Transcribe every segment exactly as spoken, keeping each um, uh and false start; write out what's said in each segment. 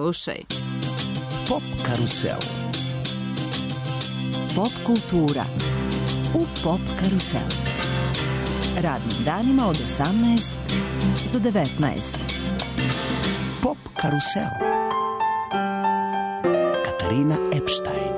Slušaj. Pop karusel. Pop kultura u Pop karusel. Radnim danima od osamnaest do devetnaest. Pop karusel. Katarina Epstein.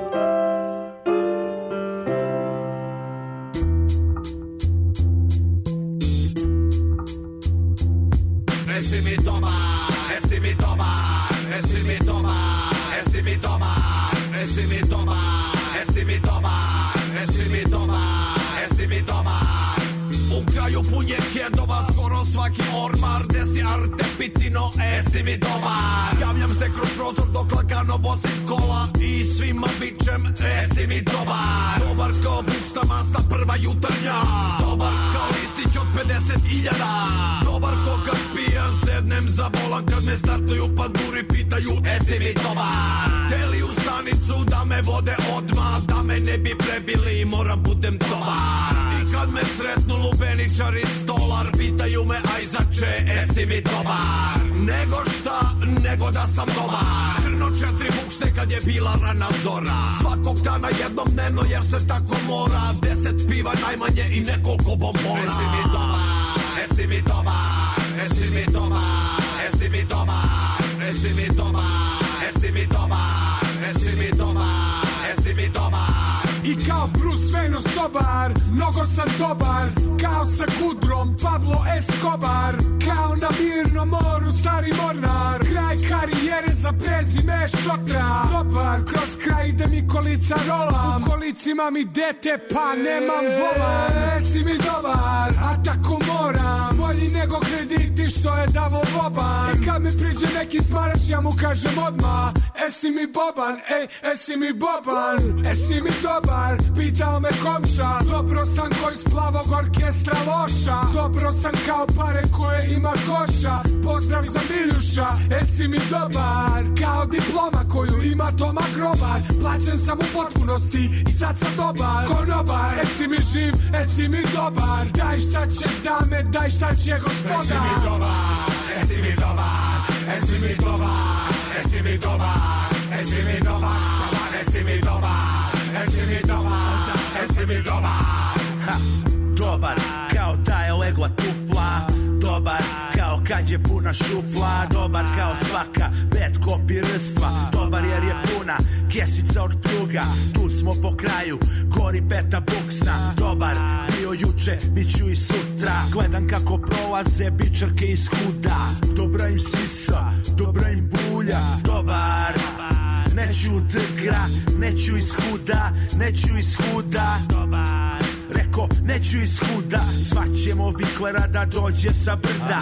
Esi mi dobar, esi mi dobar, esi mi dobar, esi mi dobar, esi mi dobar, esi mi dobar, esi mi dobar, esi mi dobar. U kraju punje hjedova, skoro svaki ormar, desi arte pitino, esi mi dobar. Javljam se kroz prozor dok lagano vozim kola i svima vičem, esi mi dobar. Dobar kao buksta masta prva jutarnja, dobar kao listić od pedeset hiljada. Dobar ko kad pijan sednem za volan, kad me startuju panduri pitaju, esi mi dobar. Teli u stanicu da me vode odmah, da me ne bi prebili, moram budem dobar. I kad me sretnu lubeničar i stolar, pitaju me, aj zače, esi mi dobar. Nego šta, nego da sam dobar. Krno četiri bukste kad je bila rana zora. Svakog dana jednom dnevno jer se tako mora. Deset piva najmanje i nekoliko bombona. Esi mi dobar, esi mi dobar, esi mi dobar, esi mi dobar, esi mi dobar, esi mi dobar, esi mi dobar, esi mi dobar. I kao Bruce Wayne osobar, mnogo sam dobar. Kao sa Kudrom, Pablo Escobar. Kao na mirnom moru, stari mornar. Kraj karijere za prezime šotra. Dobar, kroz kraj ide mi kolica rolam. U kolicima mi dete, pa nemam volan. Esi mi dobar, a tako moram. Bolji nego krediti što je davo Boban. I kad mi priđe neki smarač, ja mu kažem odmah, esi mi Boban, ej, esi mi Boban. Esi mi dobar, pitao me komša. Dobro sam ko iz plavog orkestra loša. Dobro sam kao pare koje ima koša. Pozdrav za Miljuša, esi mi dobar. Kao diploma koju ima Toma Grobar. Plaćen sam u potpunosti i sad sam dobar. Konobar, esi mi živ, esi mi dobar. Daj šta će dame, daj šta će gospoda. Esi mi dobar, esi mi dobar, esi mi dobar, esi mi dobar, esi mi dobar, esi mi dobar, esi mi dobar, esi mi dobar. Ha, dobar, kao ta je legla tupla. Dobar, kao kad je puna šufla. Dobar kao svaka bad copy rstva. Dobar jer je puna kesica od pljuga. Tu smo po kraju, gori peta buksna. Dobar, bio juče, bit ću i sutra. Gledam kako prolaze bičarke iz huda. Dobra im sisa, dobra im bulja. Dobar, neću drgra, neću iz huda, neću iz huda. Dobar, reko, neću iz huda. Zvaćemo Viklera da dođe sa brda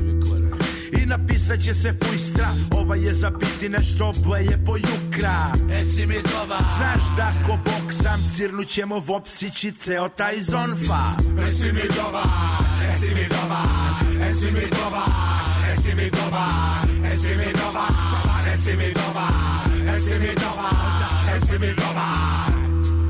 i napisat će se fujstra. Ova je za biti nešto bleje po jukra. Esi mi dobar, znaš da ko bok sam cirnut ćemo vopsići ceo taj zonfa. Esi mi dobar, esi mi dobar, esi mi dobar, esi mi dobar, esi mi dobar, esi mi dobar, esi mi dobar, esi mi dobar.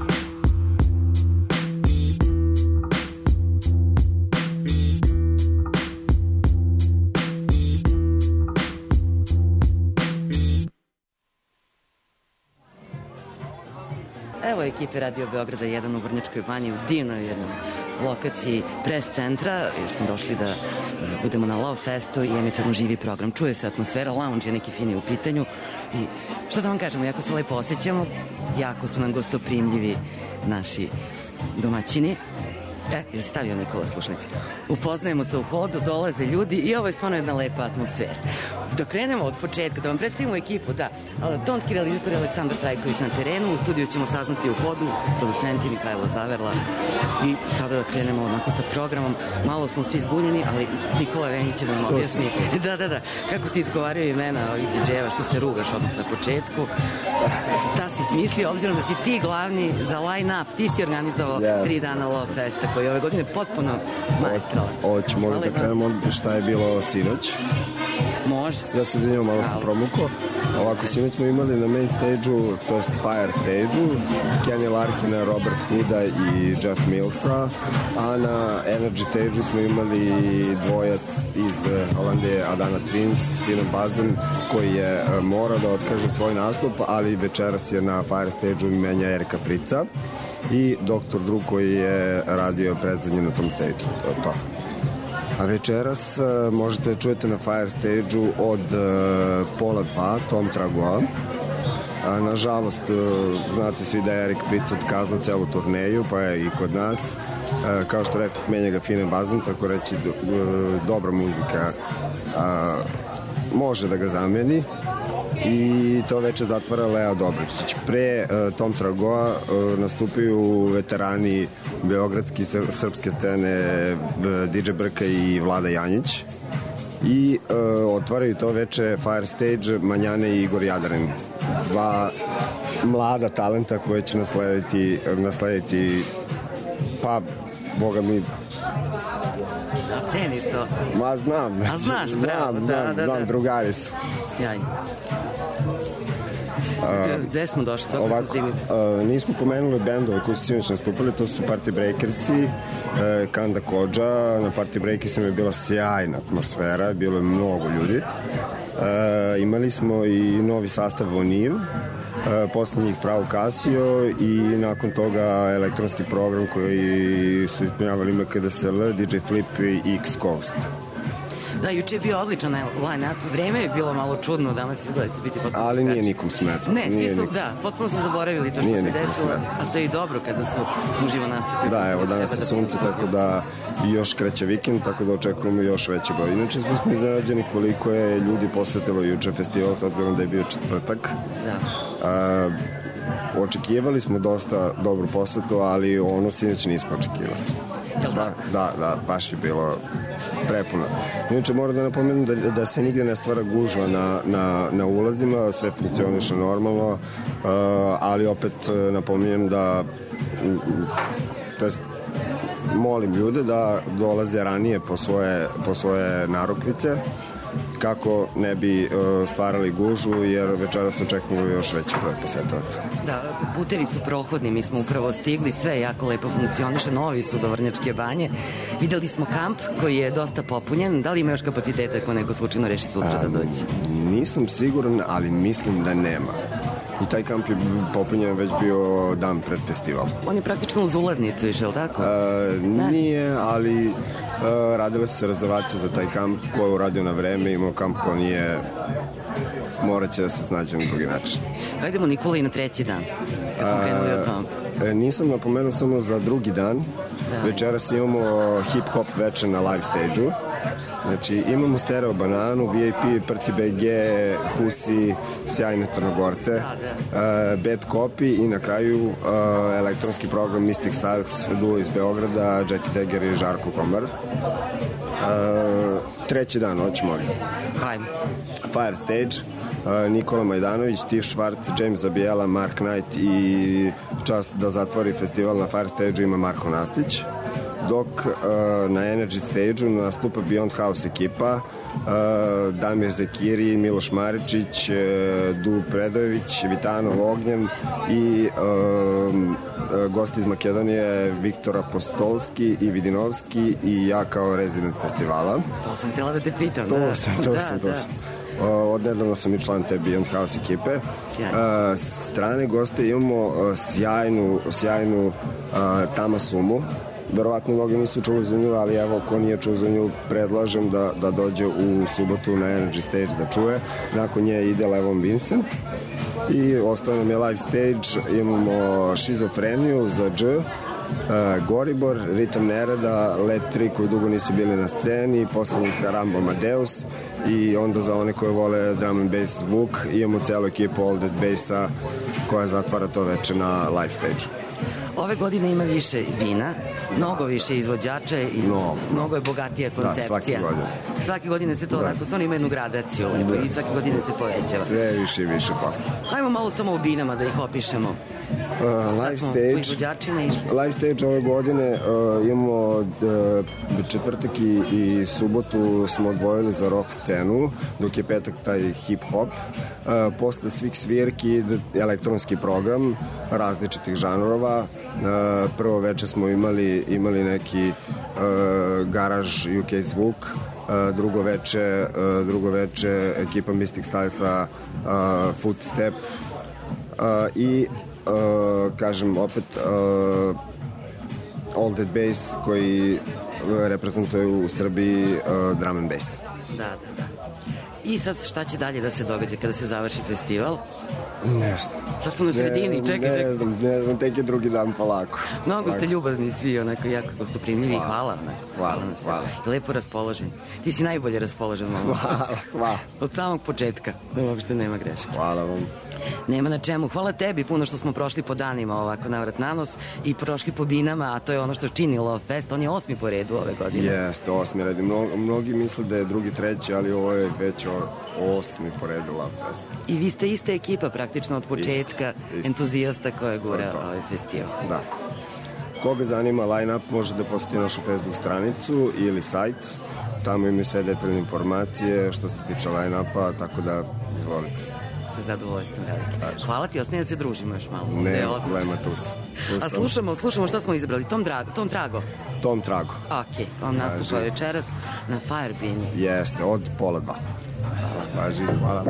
Evo ekipe Radio Beograda jedan u Vrnjačkoj banji, u divnoj jednom lokaciji pres centra, jer smo došli da budemo na Love Festu i emitujemo živi program. Čuje se atmosfera, lounge je neki fini u pitanju i što da vam kažemo, jako se lepo osjećamo, jako su nam gostoprimljivi naši domaćini. E, je stavio Nikola slušalice. Upoznajemo se u hodu, dolaze ljudi i ovo je stvarno jedna lepa atmosfera. Dok krenemo od početka, da vam predstavimo ekipu, da, tonski realizator je Aleksandar Trajković na terenu, u studiju ćemo saznati u hodu, producenti Mihajlo Zaverla i sada da krenemo onako sa programom. Malo smo svi zbunjeni, ali Nikola Venjić će da nam objasni da, da, da, kako si izgovario imena ovih didževa, što se rugaš odmah na početku, šta si smislio, obzirom da si ti glavni za line-up, ti si organizovao tri dana Love Festa koji je ove godine potpuno maestralan. Hoće, možda da krenemo šta je bilo sinoć. Može. Ja se izvinjam, malo sam promukao. Ovako, sinoć smo imali na main stage-u, to jest Fire stage-u, Kenny Larkina, Robert Hooda i Jeff Millsa, a na Energy stage-u smo imali dvojac iz Holandije, Adana Twins, Finn Bazen, koji je morao da otkaže svoj nastup, ali večeras je na Fire stage-u menja Erika Prica i doktor Dru koji je radio predzadnje na tom stage-u. To je to. A večeras uh, možete čujete na Fire stage-u od uh, pola dva, Tom Tragoa. A, nažalost, uh, znate svi da je Erik Pritz otkazao celu turneju, pa je i kod nas. Uh, kao što rekao, menja ga Fine Bazan, tako reći do, uh, dobra muzika uh, može da ga zameni. I to veče zatvara Lea Dobričić. Pre uh, Tom Tragoa uh, nastupaju veterani beogradski srpske scene uh, D J Brka i Vlada Janjić i uh, otvaraju to veče Fire stage Manjane i Igor Jadarin. Dva mlada talenta koje će naslediti, naslediti pa, boga mi, da ceniš to. Ma znam. A znaš, bravo. Znam, da, znam, da, znam, da. drugari su. Sjajno. Gde smo došli? Dok Ovako, smo stigli? uh, nismo pomenuli bendove koji su sinoć nastupili, to su Party Breakersi, uh, Kanda Kodža. Na Party Breakersima je bila sjajna atmosfera, bilo je mnogo ljudi. Uh, imali smo i novi sastav Voniv, uh, poslednjih Frau Casio i nakon toga elektronski program koji su ispunjavali M K D S L, D J Flip i X Coast. Da, juče je bio odličan line-up. Vreme je bilo malo čudno, danas izgleda će biti potpuno. Ali nije nikom smetao. Ne, svi su, nikom. da, potpuno su zaboravili to što Nije se nikom desilo, smetao. a to je i dobro kada su uživo nastupi. Da, evo, danas je sunce, tako da i još kreće vikend, tako da očekujemo još veće broj. Inače, svi smo iznenađeni koliko je ljudi posetilo juče festival, s obzirom da je bio četvrtak. Da. A, očekivali smo dosta dobru posetu, ali ono sinoć nismo očekivali. Jel Da, tako? da, da, baš je bilo prepuno. Inače, moram da napomenem da, da se nigde ne stvara gužva na, na, na ulazima, sve funkcioniše normalno, uh, ali opet uh, napominjem da uh, to jest molim ljude da dolaze ranije po svoje, po svoje narukvice kako ne bi uh, stvarali gužvu, jer večeras očekujemo još veći broj posetilaca. Da, putevi su prohodni, mi smo upravo stigli, sve jako lepo funkcioniše, novi su do Vrnjačke banje. Videli smo kamp koji je dosta popunjen, da li ima još kapaciteta ako neko slučajno reši sutra da dođe? Nisam siguran, ali mislim da nema. I taj kamp je popunjen već bio dan pred festival. On je praktično uz ulaznicu išao, tako? E, nije, ali e, radile su se rezervacije za taj kamp ko je uradio na vreme, imao kamp ko nije, morat će da se snađe na drugi način. Hajdemo, Nikola, i na treći dan, kad smo krenuli o tom. E, nisam napomenuo samo za drugi dan. Da. Večeras imamo hip-hop večer na live stage-u. Znači, imamo Stereo Bananu, V I P, Prti B G, Husi, sjajne Crnogorce, uh, Bad Copy i na kraju uh, elektronski program Mystic Stars, duo iz Beograda, Jackie Dagger i Žarko Komar. Uh, treći dan, hoćemo li? Hajmo. Fire stage, uh, Nikola Majdanović, Steve Schwartz, James Zabijela, Mark Knight i čast da zatvori festival na Fire stage ima Marko Nastić. Dok uh, na Energy stage-u nastupa Beyond House ekipa, uh, Damir Zekiri, Miloš Maričić, uh, Du Predojević, Vitanov Ognjen i uh, uh, gosti iz Makedonije Viktor Apostolski i Vidinovski i ja kao rezident festivala. To sam htjela da te pitam. To da. sam, to da, sam, to da. sam. Uh, odnedavno sam i član te Beyond House ekipe. Sjajno. Uh, strane goste imamo uh, sjajnu, sjajnu uh, Tama Sumu. Verovatno mnogi nisu čuli za nju, ali evo, ko nije čuo za nju, predlažem da, da dođe u subotu na Energy stage da čuje. Nakon nje ide Levon Vincent i ostao nam je live stage. Imamo Šizofreniju za Dž, uh, Goribor, Ritam Nereda, Let tri koji dugo nisu bili na sceni, poslednji Karambo Amadeus i onda za one koje vole drum and bass Vuk imamo celu ekipu All That Bassa koja zatvara to veče na live stage-u. Ove godine ima više vina, mnogo više izvođača i Mnogo. mnogo je bogatija koncepcija. Da, svake godine. Svake godine se to, da. Tako, stvarno ima jednu gradaciju lepo, i svake godine se povećava. Sve više i više posla. Hajmo malo samo u binama da ih opišemo. Uh, live stage, live stage ove godine uh, imamo uh, četvrtak i, i subotu smo odvojili za rock scenu, dok je petak taj hip hop. Uh, posle svih svirki elektronski program različitih žanrova. Uh, prvo veče smo imali, imali neki uh, garaž U K zvuk. Uh, drugo veče uh, drugo veče ekipa Mystic Stylesa uh, Footstep uh, i uh, kažem opet uh, All That Bass koji reprezentuju u Srbiji uh, drum and bass. Da, da, da. I sad šta će dalje da se događa kada se završi festival? Ne znam. Sad smo na sredini, čekaj, čekaj. Ne znam, ne znam, tek je drugi dan polako. Mnogo ste ljubazni svi, onako jako gostoprimljivi i hvala. Onako. Hvala, hvala. hvala. I lepo raspoložen. Ti si najbolje raspoložen, mamo. Hvala, hvala. Od samog početka, da uopšte nema greške. Hvala vam. Nema na čemu. Hvala tebi puno što smo prošli po danima ovako navrat na nos i prošli po binama, a to je ono što čini Love Fest. On je osmi po redu ove godine. Jeste, osmi red. Mno, mnogi misle da je drugi, treći, ali ovo je već osmi po redu Love Fest. I vi ste ista ekipa praktično od početka, isto, isto. entuzijasta koja gura ovaj festival. Da. Koga zanima line-up može da posjeti našu Facebook stranicu ili sajt. Tamo imaju sve detaljne informacije što se tiče line-upa, tako da izvolite. Sa zadovoljstvom velike. Hvala ti, ostane da se družimo još malo. Ne, problema, tu sam. A slušamo, slušamo šta smo izabrali. Tom Drago, Tom Trago. Tom Trago. Ok, on nastupa večeras na Firebean. Jeste, od pola dva. Hvala. Važi, hvala.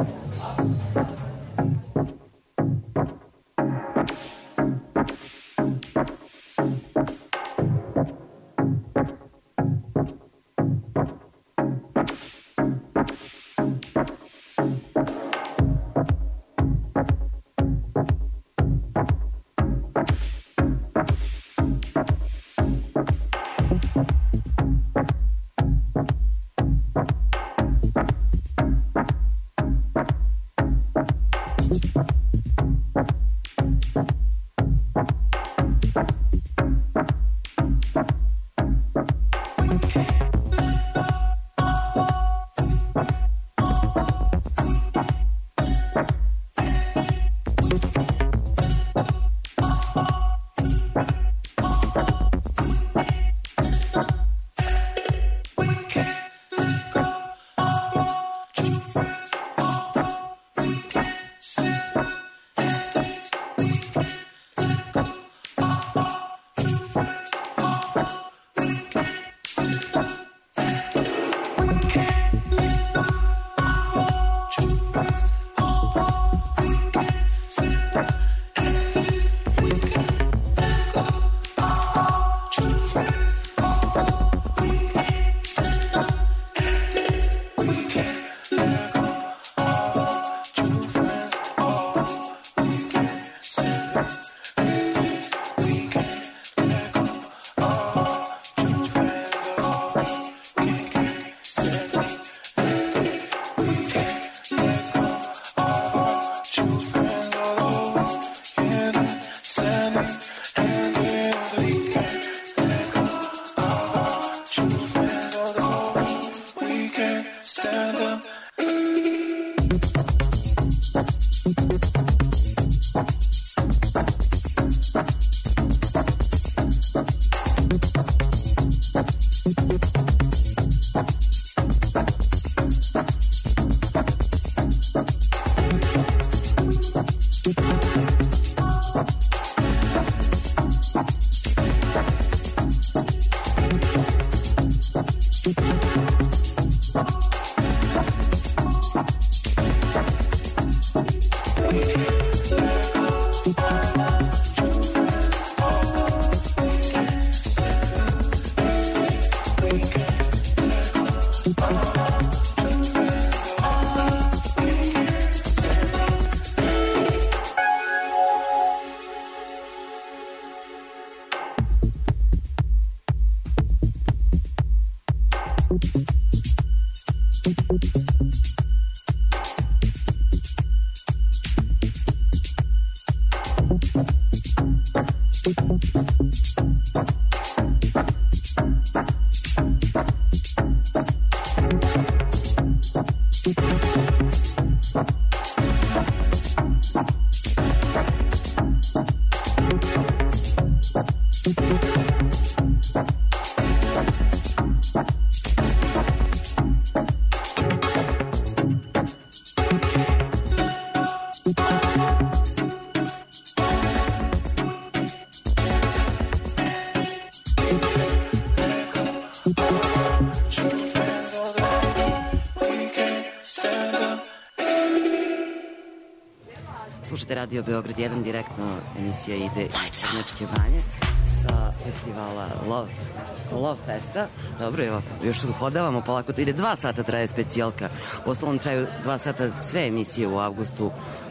Slušajte Radio Beograd jedan, direktno emisija ide iz Vrnjačke Banje sa festivala Love, Love Festa. Dobro, evo, još uhodavamo, polako to ide. Dva sata traje specijalka. U osnovom traju dva sata sve emisije u avgustu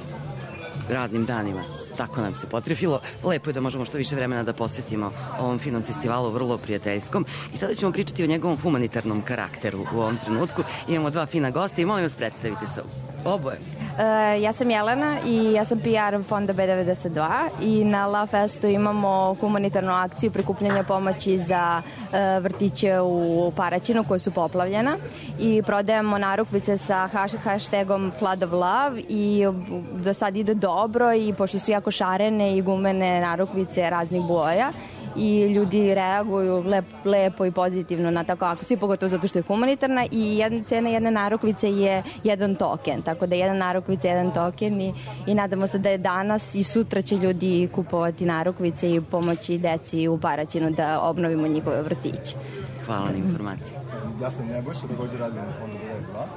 radnim danima. Tako nam se potrefilo. Lepo je da možemo što više vremena da posvetimo ovom finom festivalu, vrlo prijateljskom. I sada ćemo pričati o njegovom humanitarnom karakteru u ovom trenutku. Imamo dva fina gosta i molim vas predstavite se oboje. Uh, ja sam Jelena i ja sam P R fonda B devedeset dva i na Love Festu imamo humanitarnu akciju prikupljanja pomoći za uh, vrtiće u Paraćinu koje su poplavljena i prodajemo narukvice sa hashtagom Flood of Love i do sad ide dobro i pošto su jako šarene i gumene narukvice raznih boja i ljudi reaguju lep, lepo i pozitivno na takvu akciju, pogotovo zato što je humanitarna i jedna, cena jedne narukvice je jedan token, tako da jedan narukvice je jedan token i, i nadamo se da je danas i sutra će ljudi kupovati narukvice i pomoći deci u Paraćinu da obnovimo njihove vrtiće. Hvala na informaciji. Ja sam Nebojša, takođe radim na fondu B devedeset dva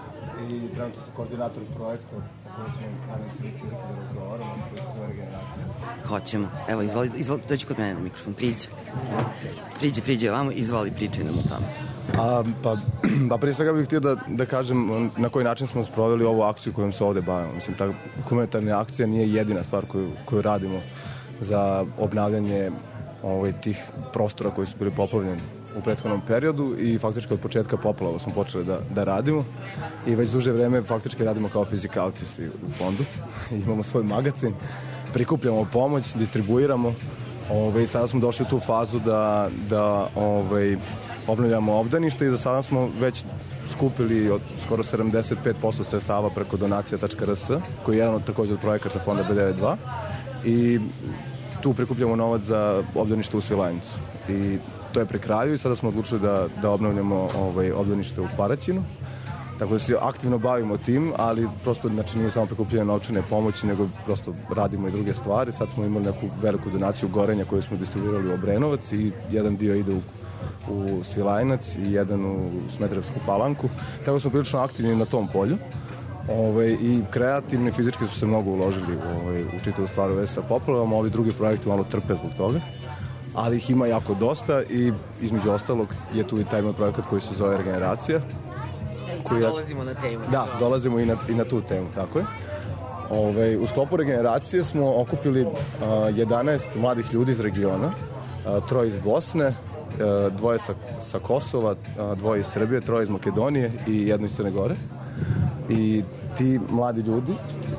i trenutno sam koordinator projekta o kojem ćemo nadam se neki da razgovaramo, koji se zove Regeneracija. Hoćemo. Evo, izvoli, izvoli, dođi kod mene na mikrofon, priđi. Priđi, priđi ovamo, izvoli, pričaj nam o tome. A, pa, pa prije svega bih htio da, da kažem na koji način smo sproveli ovu akciju kojom se ovde bavimo. Mislim, ta humanitarna akcija nije jedina stvar koju, koju radimo za obnavljanje ovaj, tih prostora koji su bili poplavljeni u prethodnom periodu i faktički od početka poplava smo počeli da, da radimo i već duže vreme faktički radimo kao fizikalci svi u fondu. Imamo svoj magacin, prikupljamo pomoć, distribuiramo ove, i sada smo došli u tu fazu da, da ove, obnavljamo obdanište i za sada smo već skupili od skoro sedamdeset pet posto sredstava preko donacija tačka r s koji je jedan od također od projekata fonda B devedeset dva i tu prikupljamo novac za obdanište u Svilajnicu i to je pri kraju i sada smo odlučili da, da obnavljamo ovaj, obdanište u Paraćinu. Tako da se aktivno bavimo tim, ali prosto znači, nije samo prikupljanje novčane pomoći, nego prosto radimo i druge stvari. Sad smo imali neku veliku donaciju gorenja koju smo distribuirali u Obrenovac i jedan dio ide u, u Svilajnac i jedan u Smederevsku Palanku. Tako da smo prilično aktivni na tom polju. Ove, i kreativni, fizički su se mnogo uložili ove, u čitavu stvar u vezi sa poplavama. Ovi drugi projekti malo trpe zbog toga, ali ih ima jako dosta i između ostalog je tu i taj moj projekat koji se zove Regeneracija. Koji je... dolazimo na temu. Da, dolazimo i na, i na tu temu, tako je. Ove, u sklopu Regeneracije smo okupili uh, jedanaest mladih ljudi iz regiona, uh, troje iz Bosne, uh, dvoje sa, sa Kosova, uh, dvoje iz Srbije, troje iz Makedonije i jedno iz Crne Gore. I ti mladi ljudi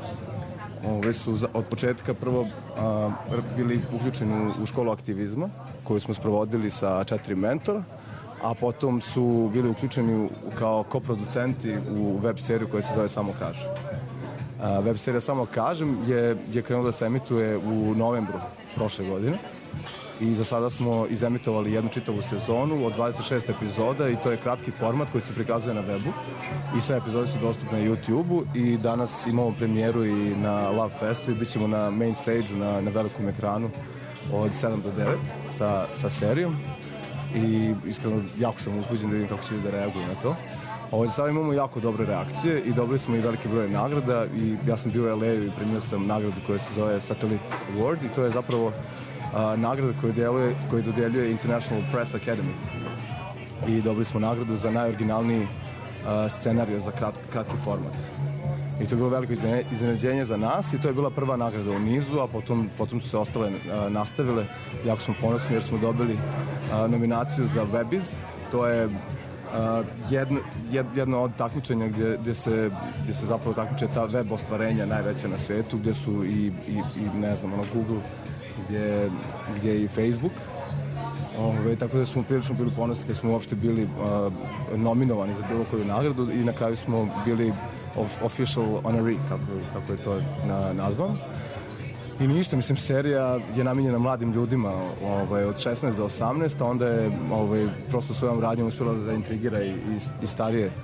ove su od početka prvo a, bili uključeni u školu aktivizma koju smo sprovodili sa četiri mentora, a potom su bili uključeni u, kao koproducenti u web seriju koja se zove Samo kažem. A, web serija Samo kažem je, je krenula da se emituje u novembru prošle godine i za sada smo izemitovali jednu čitavu sezonu od dvadeset šest epizoda i to je kratki format koji se prikazuje na webu i sve epizode su dostupne na YouTube-u i danas imamo premijeru i na Love Festu i bit ćemo na main stage na, na velikom ekranu od sedam do devet sa, sa serijom i iskreno jako sam uzbuđen da vidim kako će ljudi da reaguju na to. Ovo, sada imamo jako dobre reakcije i dobili smo i veliki broj nagrada i ja sam bio u L A i primio sam nagradu koja se zove Satellite Award i to je zapravo Uh, nagrada koju, djeluje, koju dodeljuje International Press Academy i dobili smo nagradu za najoriginalniji uh, scenarij za krat, kratki format i to je bilo veliko iznenađenje za nas i to je bila prva nagrada u nizu, a potom, potom su se ostale uh, nastavile. Jako smo ponosni jer smo dobili uh, nominaciju za Webiz, to je uh, jedno, jedno od takmičenja gdje, gdje, se, gdje se zapravo takmiče ta web ostvarenja najveća na svetu, gdje su i, i, i ne znam, ono, Google, gdje, gdje je i Facebook. Ove, tako da smo prilično bili ponosni kad smo uopšte bili uh, nominovani za bilo koju nagradu i na kraju smo bili of, official honoree, kako, kako je to na, nazvan. I ništa, mislim, serija je namijenjena mladim ljudima ovaj, od šesnaest do osamnaest, a onda je ovaj, prosto svojom radnjom uspjela da intrigira i, i, i starije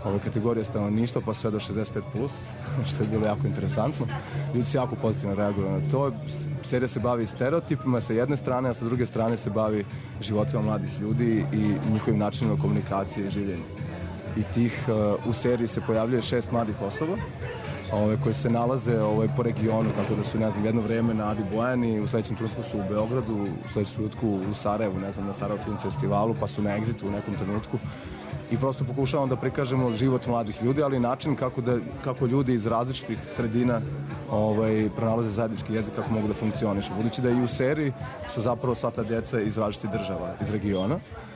ove kategorije stanovništva, pa sve do šezdeset pet plus, što je bilo jako interesantno. Ljudi se jako pozitivno reaguju na to. Serija se bavi stereotipima sa jedne strane, a sa druge strane se bavi životima mladih ljudi i njihovim načinima komunikacije i življenja. I tih uh, u seriji se pojavljuje šest mladih osoba ove, koje se nalaze ove, po regionu, tako da su, ne znam, jedno vreme na Adi Bojani, u sledećem trenutku su u Beogradu, u sledećem trenutku u Sarajevu, ne znam, na Sarajevo Film Festivalu, pa su na Exitu u nekom trenutku. I prosto pokušavamo da prikažemo život mladih ljudi, ali način kako, da, kako ljudi iz različitih sredina ovaj, pronalaze zajednički jezik, kako mogu da funkcionišu. Budući da i u seriji su zapravo sva ta djeca iz različitih država, iz regiona.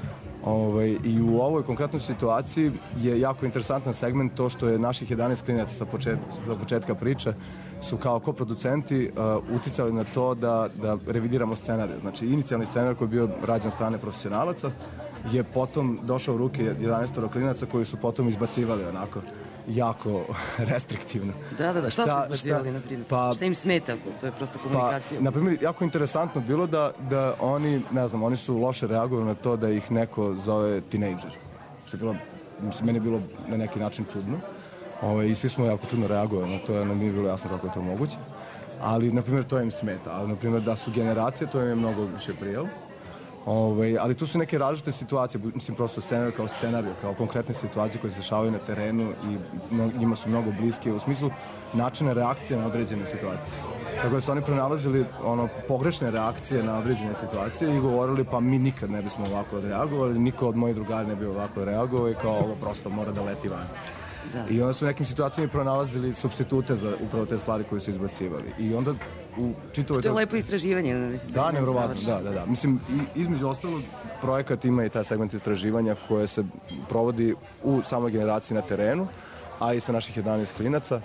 Ovaj, I u ovoj konkretnoj situaciji je jako interesantan segment to što je naših jedanaest klinaca sa početka, za početka priče su kao koproducenti uh, uticali na to da, da revidiramo scenarij. Znači, inicijalni scenarij koji je bio rađen od strane profesionalaca je potom došao u ruke jedanaest klinaca koji su potom izbacivali onako jako restriktivno. Da, da, da. Šta, šta su izbacivali, na primjer? Pa, šta im smeta? To je prosto komunikacija. Pa, na primjer, jako interesantno bilo da, da oni, ne znam, oni su loše reagovali na to da ih neko zove tinejdžer. Što je bilo, mislim, meni je bilo na neki način čudno. Ove, I svi smo jako čudno reagovali na to, jer nam nije bilo jasno kako je to moguće. Ali, na primjer, to im smeta. Ali, na primjer, da su generacije, to im je mnogo više prijelo. Ove, ali tu su neke različite situacije, mislim prosto scenarij kao scenarij, kao konkretne situacije koje se dešavaju na terenu i no, njima su mnogo bliske u smislu načina reakcije na određene situacije. Tako da su oni pronalazili ono, pogrešne reakcije na određene situacije i govorili pa mi nikad ne bismo ovako odreagovali, niko od mojih drugara ne bi ovako reagovao i kao ovo prosto mora da leti van. Da. I onda su u nekim situacijama pronalazili supstitute za upravo te stvari koje su izbacivali. I onda u čitavoj... To je lepo istraživanje. Da, nevjerovatno, da, da, da. Mislim, između ostalog, projekat ima i taj segment istraživanja koje se provodi u samoj generaciji na terenu, a i sa naših jedanaest klinaca.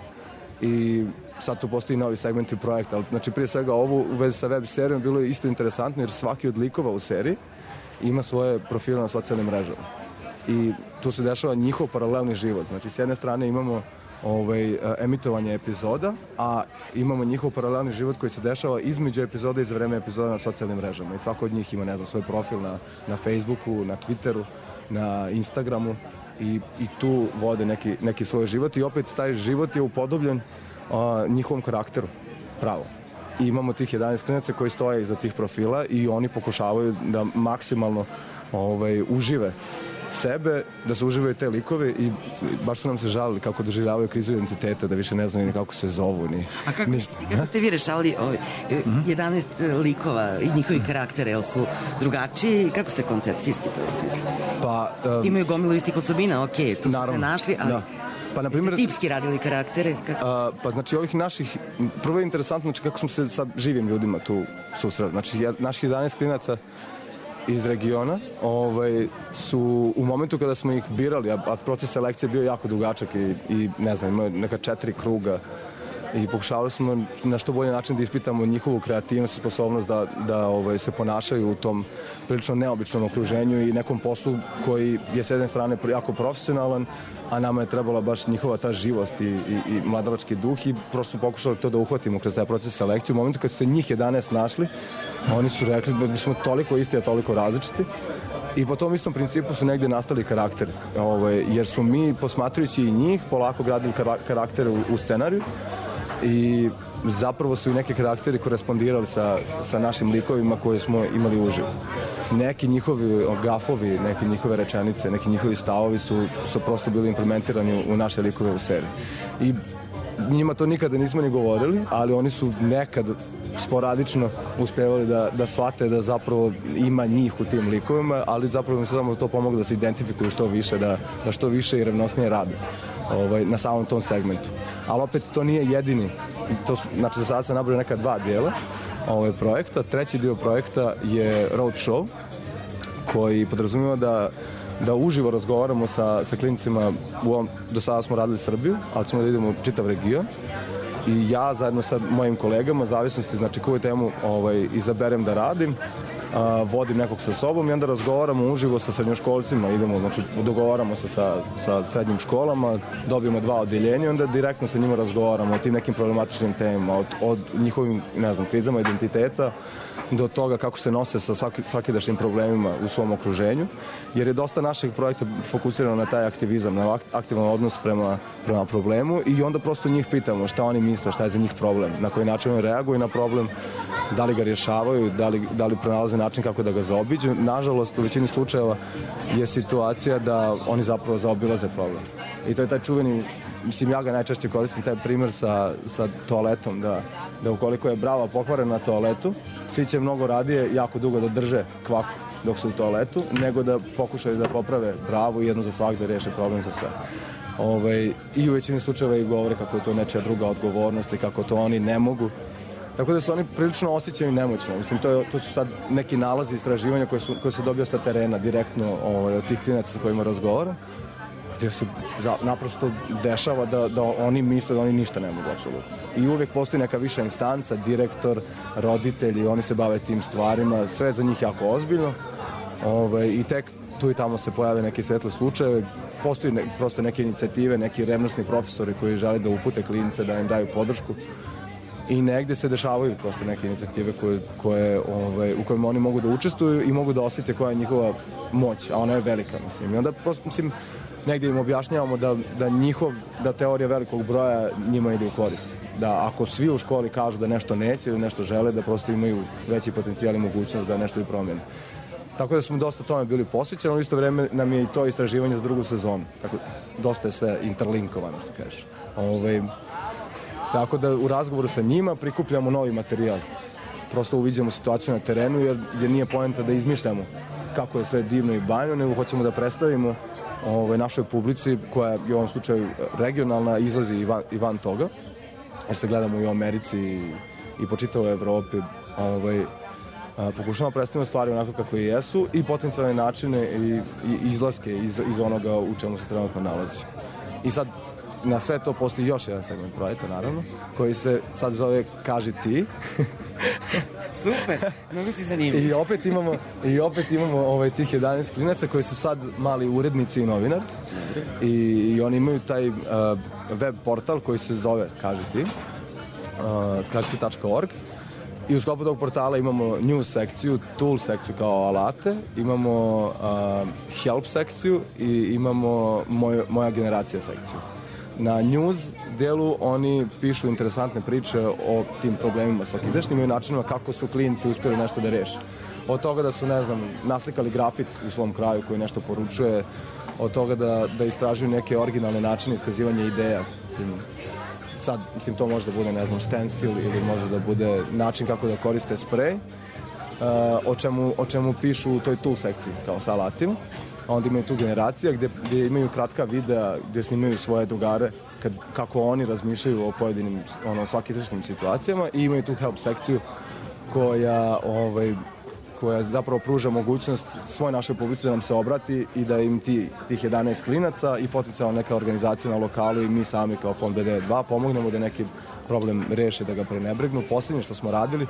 I sad tu postoji novi segment i projekta. Ali, znači, prije svega ovo u vezi sa web serijom bilo je isto interesantno jer svaki od likova u seriji ima svoje profile na socijalnim mrežama. I tu se dešava njihov paralelni život. Znači, s jedne strane imamo ovaj, emitovanje epizoda, a imamo njihov paralelni život koji se dešava između epizoda i za vreme epizoda na socijalnim mrežama. I svako od njih ima, ne znam, svoj profil na, na Facebooku, na Twitteru, na Instagramu i, i tu vode neki, neki svoj život i opet taj život je upodobljen a, njihovom karakteru, pravo. I imamo tih jedanaest klinaca koji stoje iza tih profila i oni pokušavaju da maksimalno ovaj, užive sebe, da se uživaju te likove i baš su nam se žalili kako doživljavaju krizu identiteta, da više ne znaju ni kako se zovu. Ni, A kako, ništa, kako ste vi rešavali ovaj, jedanaest likova i njihovi karaktere, jel su drugačiji? Kako ste koncepcijski to izmislili? Pa, um, imaju gomilu istih osobina, ok, tu naravno, su se našli, ali da. Pa, na primjer, ste tipski radili karaktere? Kako? A, pa znači ovih naših, prvo je interesantno znači, kako smo se sa živim ljudima tu susreli. Znači naših jedanaest klinaca iz regiona ovaj, su u momentu kada smo ih birali, a, a proces selekcije bio jako dugačak i, i ne znam, imaju neka četiri kruga i pokušavali smo na što bolji način da ispitamo njihovu kreativnost i sposobnost da, da ovaj, se ponašaju u tom prilično neobičnom okruženju i nekom poslu koji je s jedne strane jako profesionalan, a nama je trebala baš njihova ta živost i, i, i mladalački duh i prosto pokušali to da uhvatimo kroz taj proces selekcije. U momentu kad su se njih jedanaest našli, oni su rekli da smo toliko isti, a toliko različiti. I po tom istom principu su negde nastali karakter. Ovaj, jer su mi, posmatrajući i njih, polako gradili karaktere u, u scenariju i zapravo su i neki karakteri korespondirali sa, sa našim likovima koje smo imali uživo. Neki njihovi gafovi, neke njihove rečenice, neki njihovi stavovi su, su prosto bili implementirani u naše likove u seriji. I njima to nikada nismo ni govorili, ali oni su nekad sporadično uspevali da, da shvate da zapravo ima njih u tim likovima, ali zapravo im se samo to pomoglo da se identifikuju što više, da, da što više i revnosnije rade ovaj, na samom tom segmentu. Ali opet to nije jedini, to su, znači za sada se nabraju neka dva dijela ovaj, projekta. Treći dio projekta je road show koji podrazumijeva da da uživo razgovaramo sa, sa klinicima, u ovom, do sada smo radili Srbiju, ali ćemo da idemo u čitav region i ja zajedno sa mojim kolegama, zavisnosti, znači koju temu ovaj, izaberem da radim, a, vodim nekog sa sobom i onda razgovaramo uživo sa srednjoškolcima, idemo, znači dogovaramo se sa, sa srednjim školama, dobijemo dva odeljenja i onda direktno sa njima razgovaramo o tim nekim problematičnim temama, od, od njihovim, ne znam, krizama identiteta do toga kako se nose sa svaki, svakidašnjim problemima u svom okruženju, jer je dosta našeg projekta fokusirano na taj aktivizam, na aktivan odnos prema, prema problemu i onda prosto njih pitamo šta oni misle, šta je za njih problem, na koji način oni reaguju na problem, da li ga rješavaju, da li, da li pronalaze način kako da ga zaobiđu. Nažalost, u većini slučajeva je situacija da oni zapravo zaobilaze problem. I to je taj čuveni, mislim, ja ga najčešće koristim, taj primjer sa, sa toaletom, da, da ukoliko je brava pokvarena na toaletu, svi će mnogo radije jako dugo da drže kvaku dok su u toaletu, nego da pokušaju da poprave bravu i jedno za svak da riješe problem za sve. Ove, I u većini slučajeva i govore kako je to nečija druga odgovornost i kako to oni ne mogu. Tako da se oni prilično osjećaju nemoćno. Mislim, to, je, to su sad neki nalazi istraživanja koje su, koje su dobio sa terena, direktno ovaj, od tih klinaca sa kojima razgovaram, gdje se za, naprosto dešava da, da oni misle da oni ništa ne mogu, apsolutno. I uvijek postoji neka viša instanca, direktor, roditelji, oni se bave tim stvarima, sve je za njih jako ozbiljno. Ovaj, I tek tu i tamo se pojave neke svetle slučaje, postoji ne, prosto neke inicijative, neki revnosni profesori koji žele da upute klinice, da im daju podršku. I negde se dešavaju prosto neke inicijative koje, koje, ovaj, u kojima oni mogu da učestvuju i mogu da osjete koja je njihova moć, a ona je velika, mislim. I onda prosto, mislim, negde im objašnjavamo da, da njihov, da teorija velikog broja njima ide u korist. Da ako svi u školi kažu da nešto neće ili nešto žele, da prosto imaju veći potencijal i mogućnost da nešto i promijene. Tako da smo dosta tome bili posvećeni, u isto vreme nam je i to istraživanje za drugu sezonu. Tako, dosta je sve interlinkovano, što kažeš. Ovaj, tako da u razgovoru sa njima prikupljamo novi materijal. Prosto uviđamo situaciju na terenu, jer, jer nije poenta da izmišljamo kako je sve divno i bajno, nego hoćemo da predstavimo ovaj, našoj publici, koja je u ovom slučaju regionalna, izlazi i van, i van toga, jer se gledamo i u Americi i, i po čitavoj Evropi. Ovaj, a, pokušamo predstaviti stvari onako kako i jesu i potencijalne načine i, i izlaske iz, iz onoga u čemu se trenutno nalazi. I sad, na sve to postoji još jedan segment projekta, naravno, koji se sad zove Kaži ti. Super, mnogo si zanimljiv. I opet imamo, i opet imamo ovaj, tih jedanaest klinaca koji su sad mali urednici i novinari. I, i oni imaju taj uh, web portal koji se zove Kaži ti, uh, kaži ti tačka org. I u sklopu tog portala imamo news sekciju, tool sekciju kao alate, imamo uh, help sekciju i imamo moj, moja generacija sekciju. Na news delu oni pišu interesantne priče o tim problemima svakidašnjim i načinima kako su klinci uspjeli nešto da reše. Od toga da su, ne znam, naslikali grafit u svom kraju koji nešto poručuje, od toga da, da istražuju neke originalne načine iskazivanja ideja. Mislim, sad, mislim, to može da bude, ne znam, stencil ili može da bude način kako da koriste sprej, uh, o, čemu, o čemu pišu u toj tool sekciji kao sa alatima. A onda imaju tu generacija gdje, gdje imaju kratka videa gdje snimaju svoje drugare kad, kako oni razmišljaju o pojedinim ono, svakidašnjim situacijama i imaju tu help sekciju koja, ovaj, koja zapravo pruža mogućnost svoj našoj publici da nam se obrati i da im ti, tih jedanaest klinaca i potencijalno neka organizacija na lokalu i mi sami kao Fond B devedeset dva pomognemo da neki problem reše, da ga prenebregnu. Posljednje što smo radili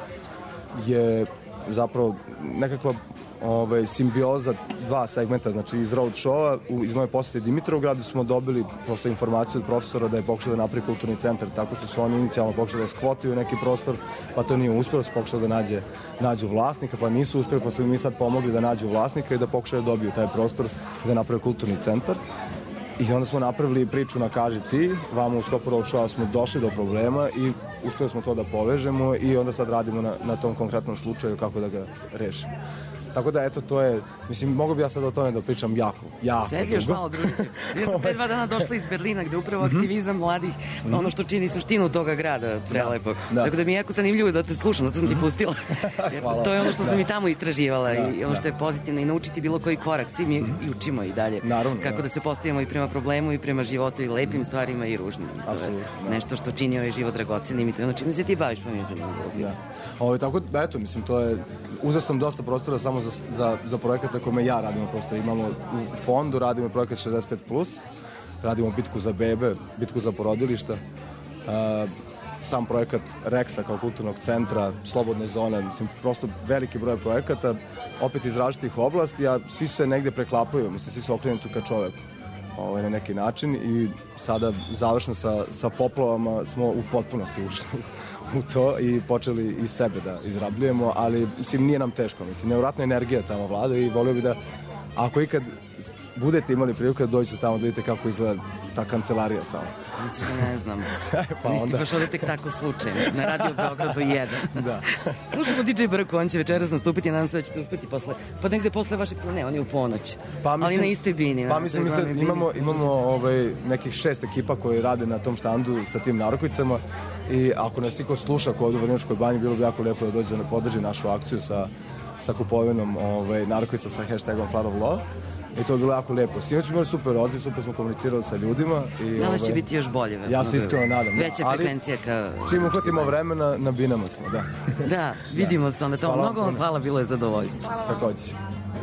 je zapravo nekakva ovaj, simbioza dva segmenta, znači iz road showa, iz moje posjete Dimitrovgradu smo dobili prosto informaciju od profesora da je pokušao da napravi kulturni centar, tako što su oni inicijalno pokušali da skvotiju neki prostor, pa to nije uspjelo, su pokušali da nađe, nađu vlasnika, pa nisu uspjeli, pa su mi sad pomogli da nađu vlasnika i da pokušaju da dobiju taj prostor i da naprave kulturni centar. I onda smo napravili priču na Kaži ti, vamo u sklopu road showa smo došli do problema i uspjeli smo to da povežemo i onda sad radimo na, na tom konkretnom slučaju kako da ga rešimo. Tako da, eto, to je, mislim, mogu bi ja sad o tome da pričam jako, jako. Sedi još malo, družite. Ja sam pre dva dana došla iz Berlina, gde upravo aktivizam mladih, mm-hmm. ono što čini suštinu toga grada, prelepog. Da. Tako da mi je jako zanimljivo da te slušam, da sam ti pustila. Jer to je ono što sam da. i tamo istraživala da. i ono što je pozitivno i naučiti bilo koji korak. Svi mi mm-hmm. i učimo i dalje. Naravno, kako da. da se postavimo i prema problemu i prema životu i lepim stvarima i ružnim. Apsolutno. Nešto što čini ovaj život dragocenim i to je ono čime se ti baviš, pa mi je zanimljivo. Da. Ovo, tako, eto, mislim, to je, uzeo sam dosta prostora samo za, za, za projekate kome ja radimo, prosto imamo u fondu, radimo projekat šezdeset pet plus, radimo bitku za bebe, bitku za porodilišta. Uh, sam projekat Reksa kao kulturnog centra, slobodne zone, mislim, prosto veliki broj projekata, opet iz različitih oblasti, a svi se negde preklapaju, mislim, svi su okrenuti ka čoveku. Ovaj, na neki način i sada završno sa, sa poplavama smo u potpunosti ušli u to i počeli iz sebe da izrabljujemo, ali mislim nije nam teško, mislim, nevjerojatna energija tamo vlada i volio bih da ako ikad budete imali priliku da dođete tamo da vidite kako izgleda ta kancelarija samo. Misliš da ne znam. Pa Niste onda... baš ovdje tek tako slučajno. Na Radio Beogradu jedan. Da. Slušamo D J Brko, on će večeras nastupiti i nadam se da ćete uspeti posle, pa negde posle vašeg, ne, on je u ponoć. Pa, mislim, ali na istoj bini. Pa mislim, mislim imamo, imamo ovaj, nekih šest ekipa koji rade na tom štandu sa tim narukvicama i ako nas iko sluša kod u Vrnjačkoj banji, bilo bi jako lijepo da dođe da podrži našu akciju sa, sa kupovinom ovaj, narukvica sa hashtagom Flower of Love. I to je bilo jako lijepo. Sinoć smo imali super odziv, super smo komunicirali sa ljudima. Danas će biti još bolje. Ja se iskreno nadam. Veća frekvencija ka... Čim uhvatimo vremena, na binama smo, da. Da, vidimo se onda. To mnogo vam hvala, bilo je zadovoljstvo. Takođe.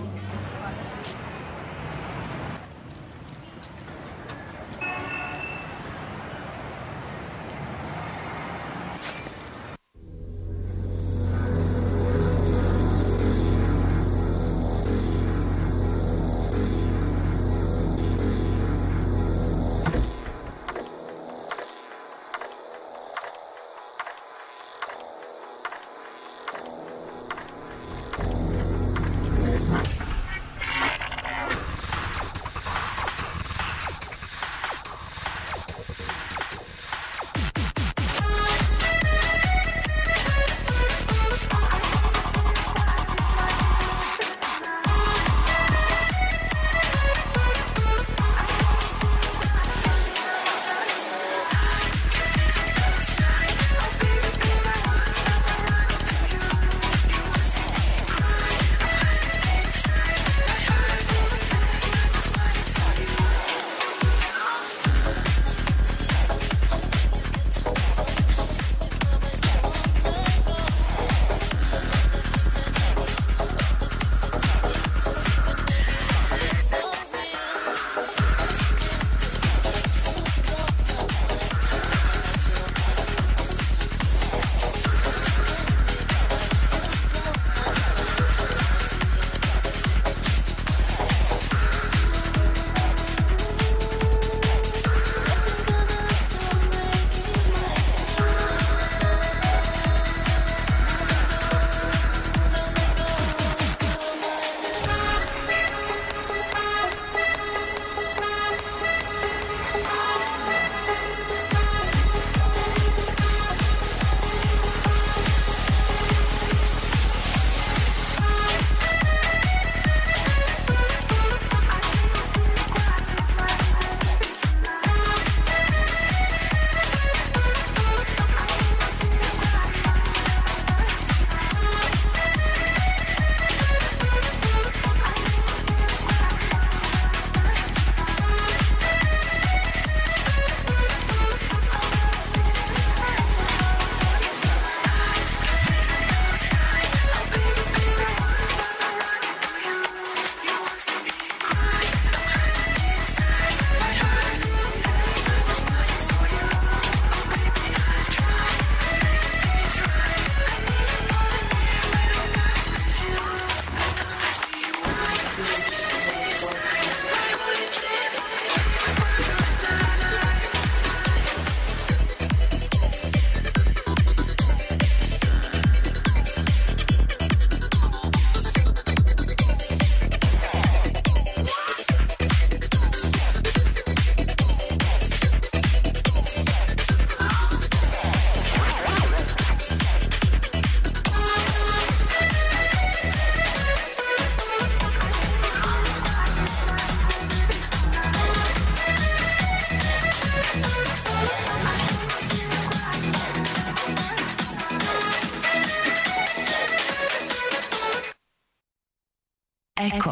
Eko.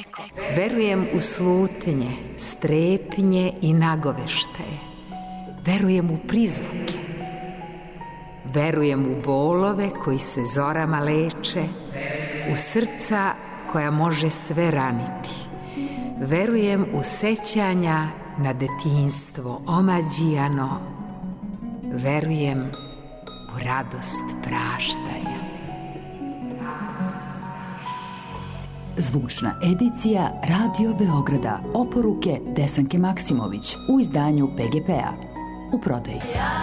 Verujem u slutnje, strepnje i nagoveštaje. Verujem u prizvuke. Verujem u bolove koji se zorama leče, u srca koja može sve raniti. Verujem u sećanja na detinjstvo omađijano. Verujem radost praštanja. Zvučna edicija Radio Beograda. Oporuke Desanke Maksimović u izdanju P G P-a. U prodaji. Ja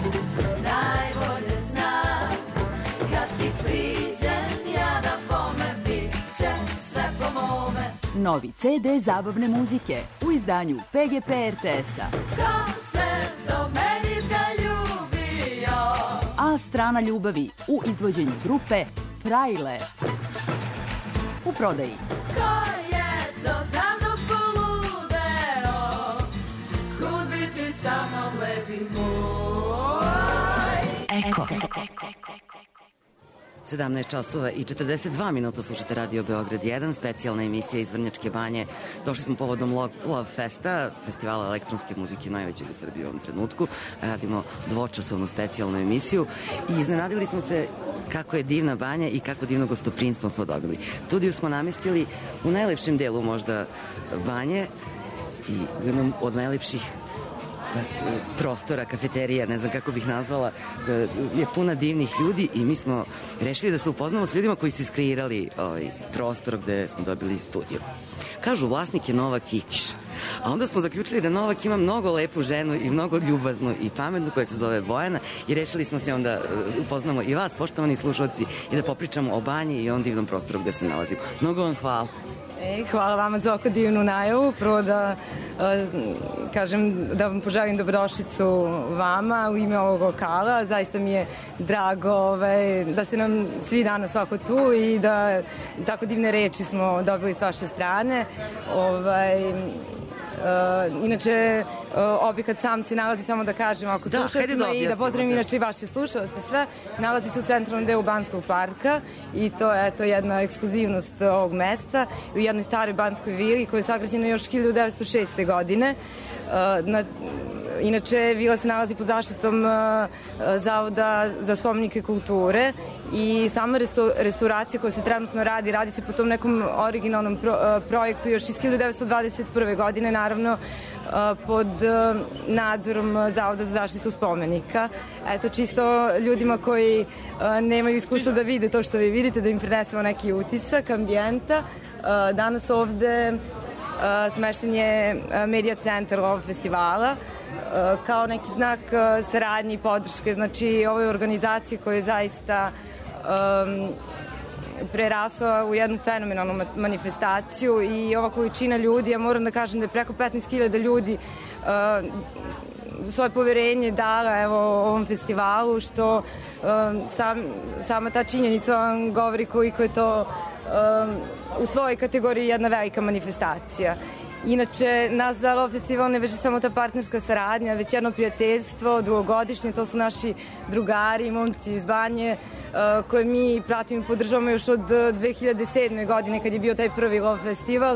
najbolje znam kad ti priđem ja da bome bit će sve po mome. Novi ce de zabavne muzike u izdanju P G P R T S-a. Ko se do meni zaljubio? A strana ljubavi u izvođenju grupe Frajle. U prodaji. Ko je to za mnom poludeo? Kud bi ti sa mnom lepi moj? Eko. sedamnaest časova i četrdeset dva minuta slušate Radio Beograd jedan, specijalna emisija iz Vrnjačke banje. Došli smo povodom Love Festa, festivala elektronske muzike najvećeg u Srbiji u ovom trenutku. Radimo dvočasovnu specijalnu emisiju i iznenadili smo se kako je divna banja i kako divno gostoprinstvo smo dobili. Studiju smo namestili u najlepšem delu možda banje i u jednom od najlepših prostora, kafeterija, ne znam kako bih nazvala, je puna divnih ljudi i mi smo rešili da se upoznamo s ljudima koji su iskreirali ovaj prostor gde smo dobili studiju. Kažu, vlasnik je Novak Kikiš. A onda smo zaključili da Novak ima mnogo lepu ženu i mnogo ljubaznu i pametnu koja se zove Bojana i rešili smo se onda upoznamo i vas, poštovani slušalci, i da popričamo o banji i ovom divnom prostoru gde se nalazimo. Mnogo vam hvala. E, hvala vama za oko divnu najavu. Prvo da a, kažem da vam poželim dobrodošlicu vama u ime ovog lokala. Zaista mi je drago ovaj, da ste nam svi danas ovako tu i da tako divne reči smo dobili s vaše strane. Ovaj, Uh, inače, uh, objekat sam se nalazi, samo da kažem, ako da, slušalcima da i da pozdravim inače i vaše slušalce sve, nalazi se u centralnom delu Banskog parka i to je eto jedna ekskluzivnost ovog mesta u jednoj staroj banskoj vili koja je sagrađena još hiljadu devetsto šeste. godine. Uh, na, inače, vila se nalazi pod zaštitom uh, Zavoda za spomenike kulture i sama restauracija koja se trenutno radi, radi se po tom nekom originalnom pro, uh, projektu još iz hiljadu devetsto dvadeset prve. godine, naravno uh, pod uh, nadzorom Zavoda za zaštitu spomenika. Eto, čisto ljudima koji uh, nemaju iskustva da vide to što vi vidite, da im prenesemo neki utisak ambijenta. Uh, danas ovde Uh, smešten je uh, medija centar ovog festivala uh, kao neki znak uh, saradnje i podrške. Znači, ovo je organizacija koja je zaista um, prerasla u jednu fenomenalnu manifestaciju i ova količina ljudi, ja moram da kažem da je preko petnaest hiljada ljudi uh, svoje poverenje dala evo ovom festivalu, što um, sam, sama ta činjenica vam govori koliko je to um, u svojoj kategoriji jedna velika manifestacija. Inače, nas za Love Festival ne veže samo ta partnerska saradnja, već jedno prijateljstvo, dugogodišnje, to su naši drugari, momci iz Banje, uh, koje mi pratimo i podržavamo još od dve hiljade sedme. godine kad je bio taj prvi Love Festival.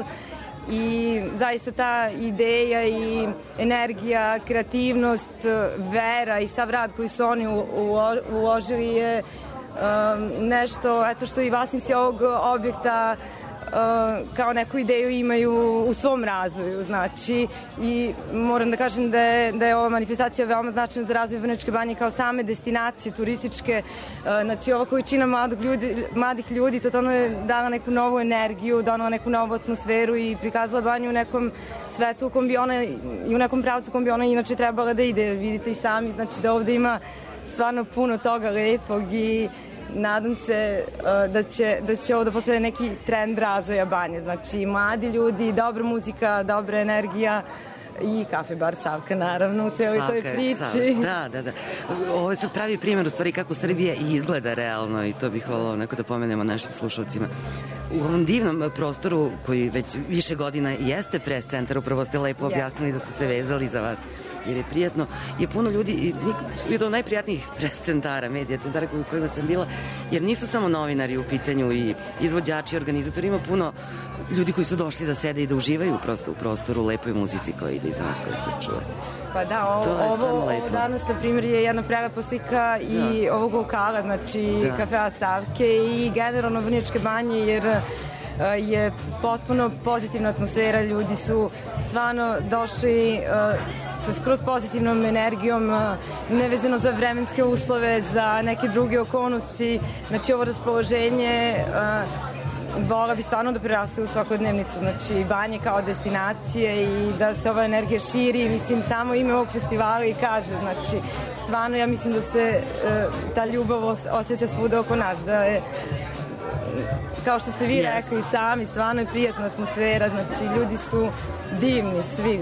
I zaista ta ideja i energija, kreativnost, vera i sav rad koji su oni uložili je um, nešto eto što i vlasnici ovog objekta Uh, kao neku ideju imaju u svom razvoju, znači, i moram da kažem da je, da je ova manifestacija veoma značajna za razvoj Vrnjačke banje kao same destinacije turističke. Uh, znači, ova količina mladih ljudi, mladih ljudi totalno je dala neku novu energiju, donala neku novu atmosferu i prikazala banju u nekom svetu u kom bi ona, i u nekom pravcu u kom bi ona inače trebala da ide. Vidite i sami, znači da ovde ima stvarno puno toga lepog i nadam se uh, da će, da će ovo da postane neki trend razvoja banje. Znači, mladi ljudi, dobra muzika, dobra energija i kafe bar Savka, naravno, u celoj toj priči. Da, da, da. Ovo je sad pravi primjer u stvari kako Srbija i izgleda realno i to bih volao neko da pomenemo našim slušalcima. U ovom divnom prostoru koji već više godina jeste pres centar, upravo ste lepo objasnili da su se vezali za vas, jer je prijatno, je puno ljudi i jedan od najprijatnijih pres centara, medija centara u kojima sam bila, jer nisu samo novinari u pitanju i izvođači, organizatori, ima puno ljudi koji su došli da sede i da uživaju prosto u prostoru, lepoj muzici koja ide iza nas, koja se čuje. Pa da, ovo, ovo, ovo danas, na primjer, je jedna prelepa slika i da. ovog lokala, znači da. Kafea Savke i generalno Vrnjačke banje, jer je potpuno pozitivna atmosfera, ljudi su stvarno došli sa skroz pozitivnom energijom, nevezano za vremenske uslove, za neke druge okolnosti. Znači ovo raspoloženje vola bi stvarno da preraste u svakodnevnicu, znači Banje kao destinacije i da se ova energija širi, mislim samo ime ovog festivala i kaže, znači stvarno ja mislim da se ta ljubav osjeća svuda oko nas, da je kao što ste vi yes. rekli sami, stvarno je prijatna atmosfera, znači ljudi su divni svi.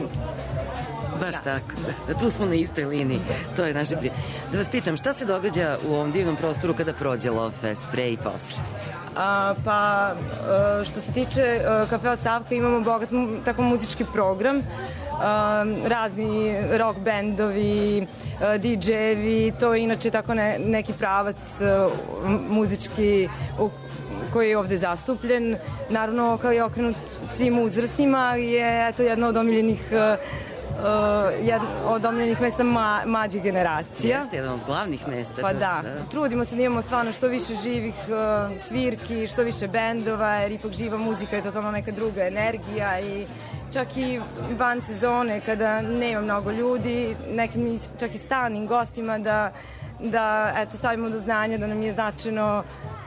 Baš da. tako, da tu smo na istoj liniji, to je naše prijatelj. Da vas pitam, šta se događa u ovom divnom prostoru kada prođe Love Fest, pre i posle? A, pa a, što se tiče a, Kafea Savka, imamo bogat mu, tako muzički program, a, razni rock bendovi, di džejevi, to je inače tako ne, neki pravac a, muzički u, koji je ovde zastupljen, naravno kao je okrenut svim uzrastima, je eto jedna od omiljenih a, Uh, jedan od omiljenih mesta ma, mlađih generacija. Jeste, jedan od glavnih mesta. Pa da, da, trudimo se da imamo stvarno što više živih uh, svirki, što više bendova, jer ipak živa muzika je totalno neka druga energija i čak i van sezone kada nema mnogo ljudi, nekim čak i stalnim gostima da, da eto, stavimo do znanja da nam je značajno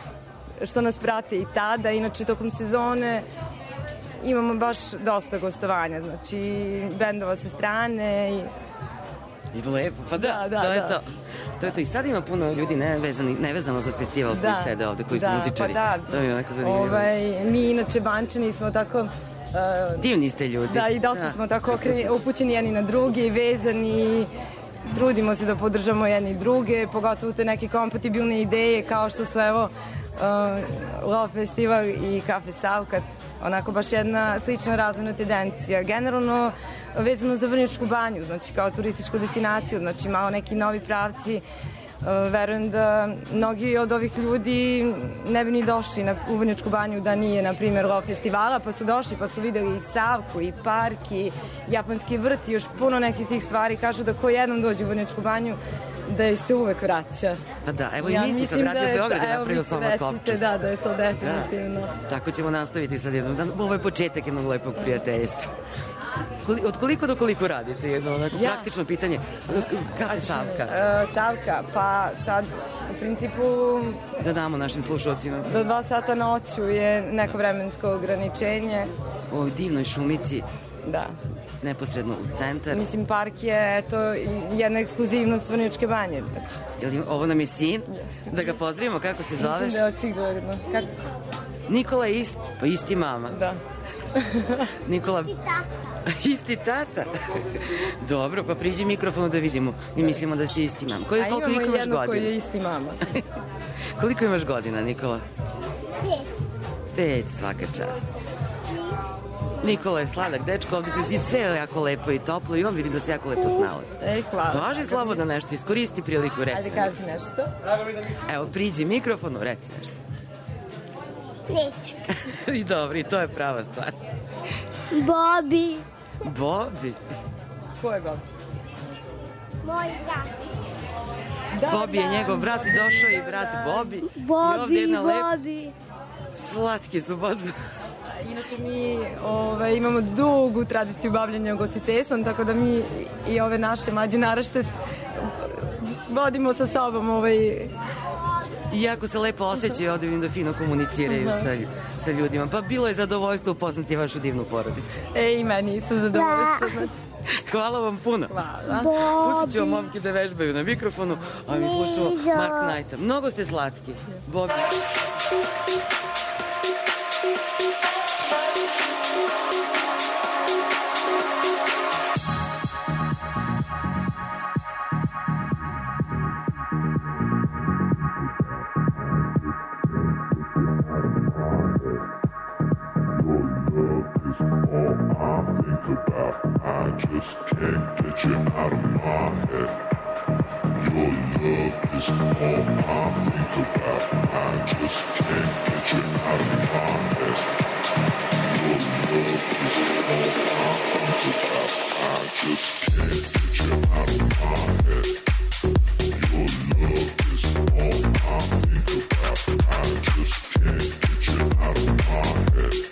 što nas prate i tada, inače tokom sezone imamo baš dosta gostovanja, znači bendova sa strane i... I lepo, pa da, da, da to je da. to. To je to. I sad ima puno ljudi nevezani, nevezano za festival da, koji sede ovde, koji da, su muzičari. Pa da, to je onako zanimljivo. Ovaj, mi inače Bančani smo tako... Uh, divni ste ljudi. Da, i dosta da. smo tako okre, upućeni jedni na druge i vezani. Trudimo se da podržamo jedni druge, pogotovo te neke kompatibilne ideje kao što su evo uh, Love Festival i Kafe Savka, onako baš jedna slična razvojna tendencija. Generalno vezano za Vrnjačku banju, znači kao turističku destinaciju, znači malo neki novi pravci. Verujem da mnogi od ovih ljudi ne bi ni došli na, u Vrnjačku banju da nije, na primjer, Love festivala, pa su došli, pa su videli i Savku, i park, i japanski vrt, i još puno nekih tih stvari. Kažu da ko jednom dođe u Vrnjačku banju, da je se uvek vraća. Pa da, evo ja i mi sad Radio Beograd je napravio Soma Kopču. Da, da je to definitivno. Da, tako ćemo nastaviti sad jednom dan. Ovo je početak jednog lepog prijateljstva. Od koliko do koliko radite? Jedno onako ja. praktično pitanje. Kafe Savka? Uh, Savka, pa sad u principu... Da damo našim slušalcima. Do dva sata noću je neko vremensko ograničenje. U ovoj divnoj šumici. Da. Neposredno uz centar. Mislim, park je eto jedna ekskluzivnost Vrnjačke banje. Znači. Jel ovo nam je sin? Jeste. Da ga pozdravimo, kako se zoveš? Mislim da je očigledno. Kako? Nikola je isti, pa isti mama. Da. Nikola... Isti tata. Isti tata? Dobro, pa priđi mikrofonu da vidimo. Mi mislimo da si isti mama. Koji, koliko imaš godina? A imamo jedno koji je isti mama. Koliko imaš godina, Nikola? Pet. Pet, svaka čast. Nikola je sladak dečko, ovdje se sve jako lepo i toplo i on vidim da se jako lepo snalazi. Ej, hvala. Kaži slobodno nešto, iskoristi priliku, reci. Ajde, kaži nešto. Evo, priđi mikrofonu, reci nešto. Neću. I dobro, i to je prava stvar. Bobi. Bobi? Ko je Bobi? Moj brat. Da, Bobi je njegov brat, došao i brat Bobi. Bobi, i Bobi. Lep... Slatki su Bobi. Inače mi ove, imamo dugu tradiciju bavljenja ugostiteljstvom, tako da mi i ove naše mlađe narašte vodimo sa sobom ovaj... I jako se lepo osjećaju, ovdje vidim da fino komuniciraju sa, sa ljudima. Pa bilo je zadovoljstvo upoznati vašu divnu porodicu. E, i meni sa zadovoljstvom. Hvala vam puno. Hvala. Pustit ću vam momke da vežbaju na mikrofonu, a mi slušamo Mark Knighta. Mnogo ste slatki. Bobi. Just can't get you out of my head. Your love is all I think about. I just can't get you out of my head. Your love is all I think about. I just can't get you out of my head. Your love is all I think about. I just can't get you out of my head.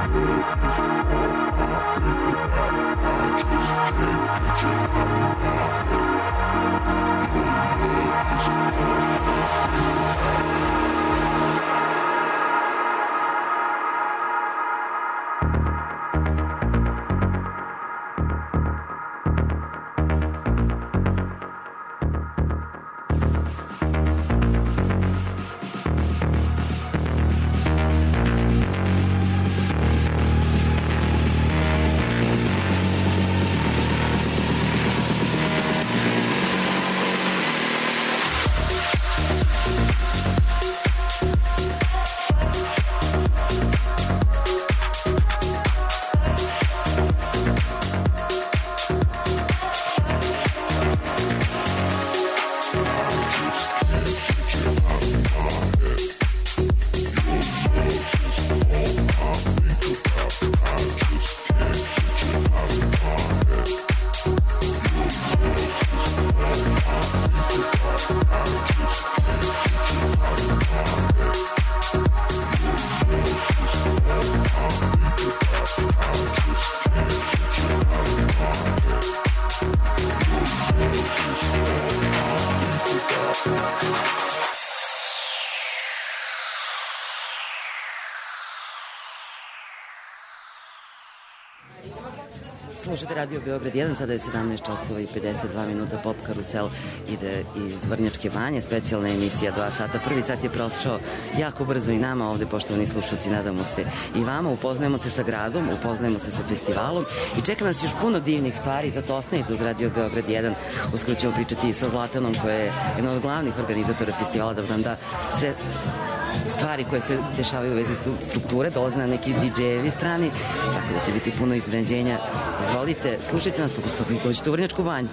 Slušate Radio Beograd jedan, sada je sedamnaest časova i pedeset dva minuta, Pop Karusel ide iz Vrnjačke Banje, specijalna emisija dva sata. Prvi sat je prošao jako brzo i nama ovde, poštovani slušalci, nadamo se i vama. Upoznajemo se sa gradom, upoznajemo se sa festivalom i čeka nas još puno divnih stvari, zato ostanite uz Radio Beograd jedan. Uskoro ćemo pričati sa Zlatanom, koja je jedna od glavnih organizatora festivala, da nam da sve stvari koje se dešavaju u vezi strukture, dolaze na neki didžejevi strani, tako da će biti puno iznenađenja. Izvolite, slušajte nas, pa dođite u Vrnjačku Banju.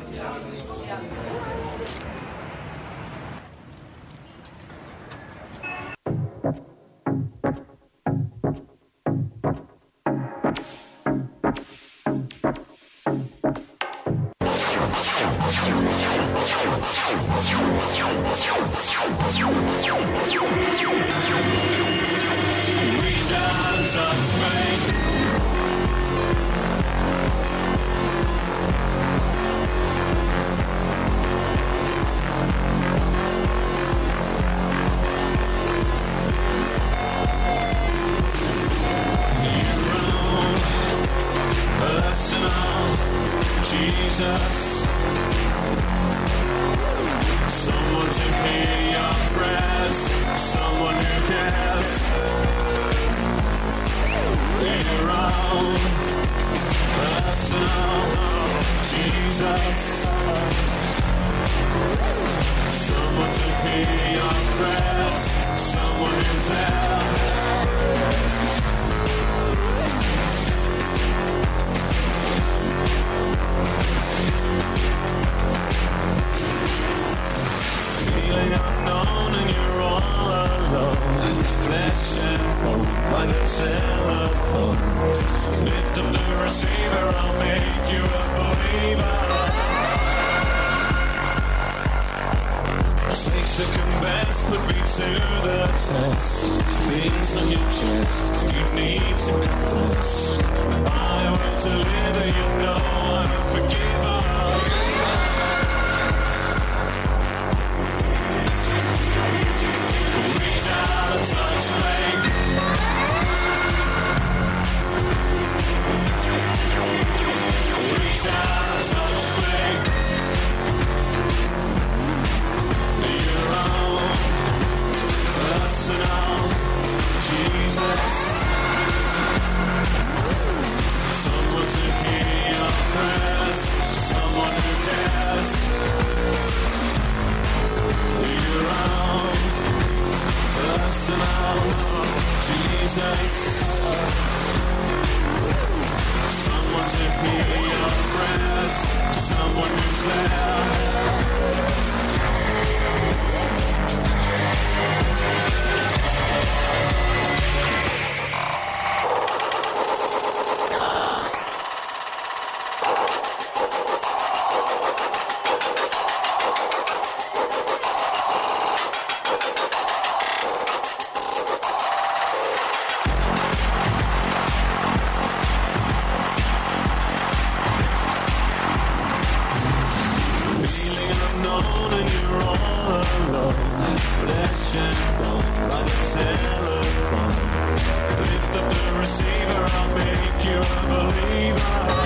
flesh and bone by the telephone. Lift up the receiver, I'll make you a believer.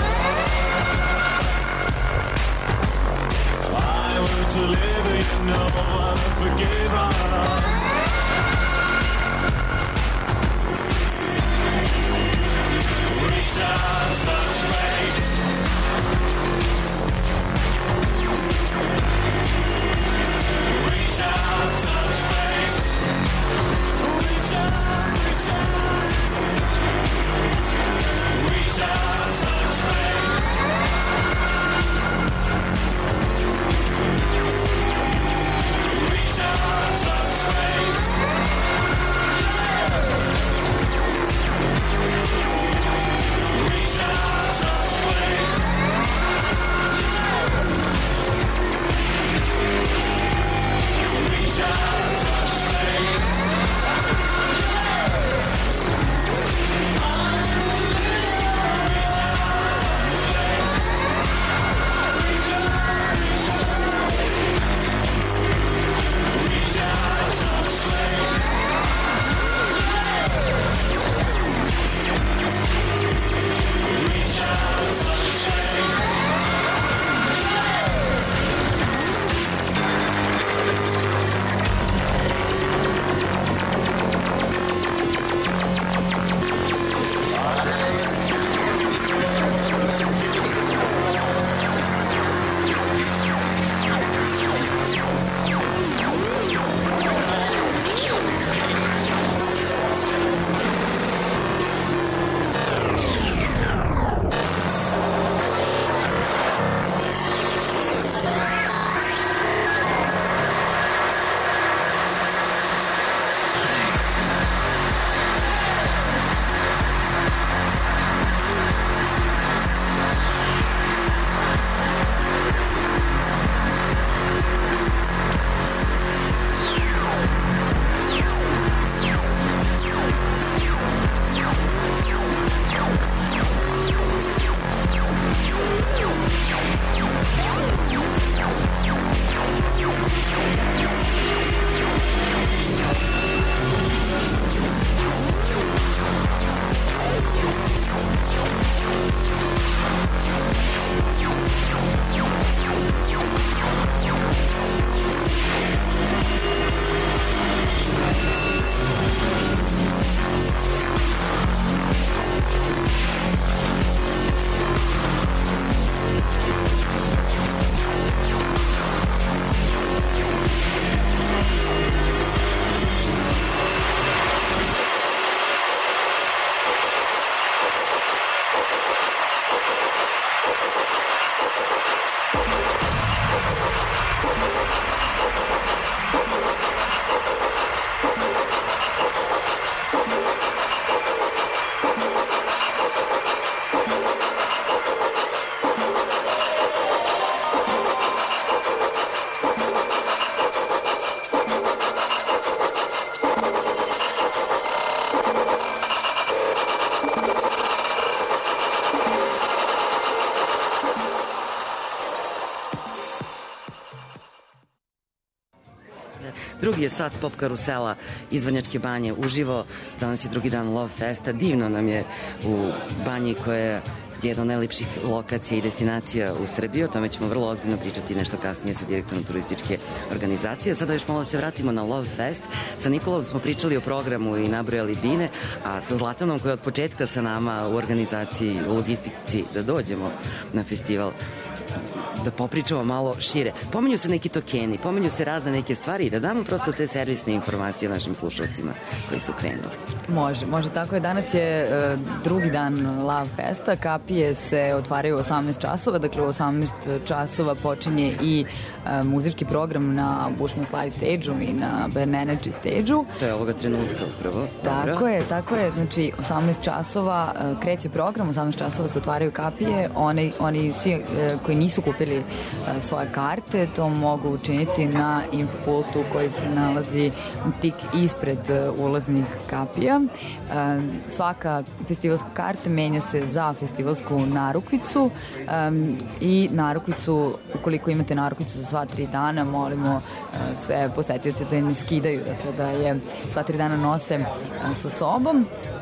I want to live, you know I'm forgiven. Reach out, touch faith. Reach out, touch faith. Reach out, reach out. Reach out, touch faith. Reach out, touch faith. Reach out, touch faith. Reach out, touch faith. Drugi je sat Pop Karusela iz Vrnjačke banje uživo. Danas je drugi dan Love Festa. Divno nam je u banji koja je jedna od najlepših lokacija i destinacija u Srbiji. O tome ćemo vrlo ozbiljno pričati nešto kasnije sa direktorom turističke organizacije. Sada još malo se vratimo na Love Fest. Sa Nikolom smo pričali o programu i nabrojali bine, a sa Zlatanom koja je od početka sa nama u organizaciji, u logistici da dođemo na festival, da popričamo malo šire. Pomenju se neki tokeni, pomenju se razne neke stvari i da damo prosto te servisne informacije našim slušalcima koji su krenuli. Može, može, tako je. Danas je uh, drugi dan Love Festa. Kapije se otvaraju u osamnaest časova, dakle u osamnaest časova počinje i uh, muzički program na Bushman's Live stage-u i na Burn Energy stage-u. To je ovoga trenutka upravo. Tako Dobro. je, tako je. Znači, osamnaest časova uh, kreće program, osamnaest časova se otvaraju kapije. Oni, oni svi uh, koji nisu kupili kupili svoje karte, to mogu učiniti na infopultu koji se nalazi tik ispred ulaznih kapija. Svaka festivalska karta menja se za festivalsku narukvicu i narukvicu, ukoliko imate narukvicu za sva tri dana, molimo sve posetioce da je ne skidaju, dakle da je sva tri dana nose sa sobom.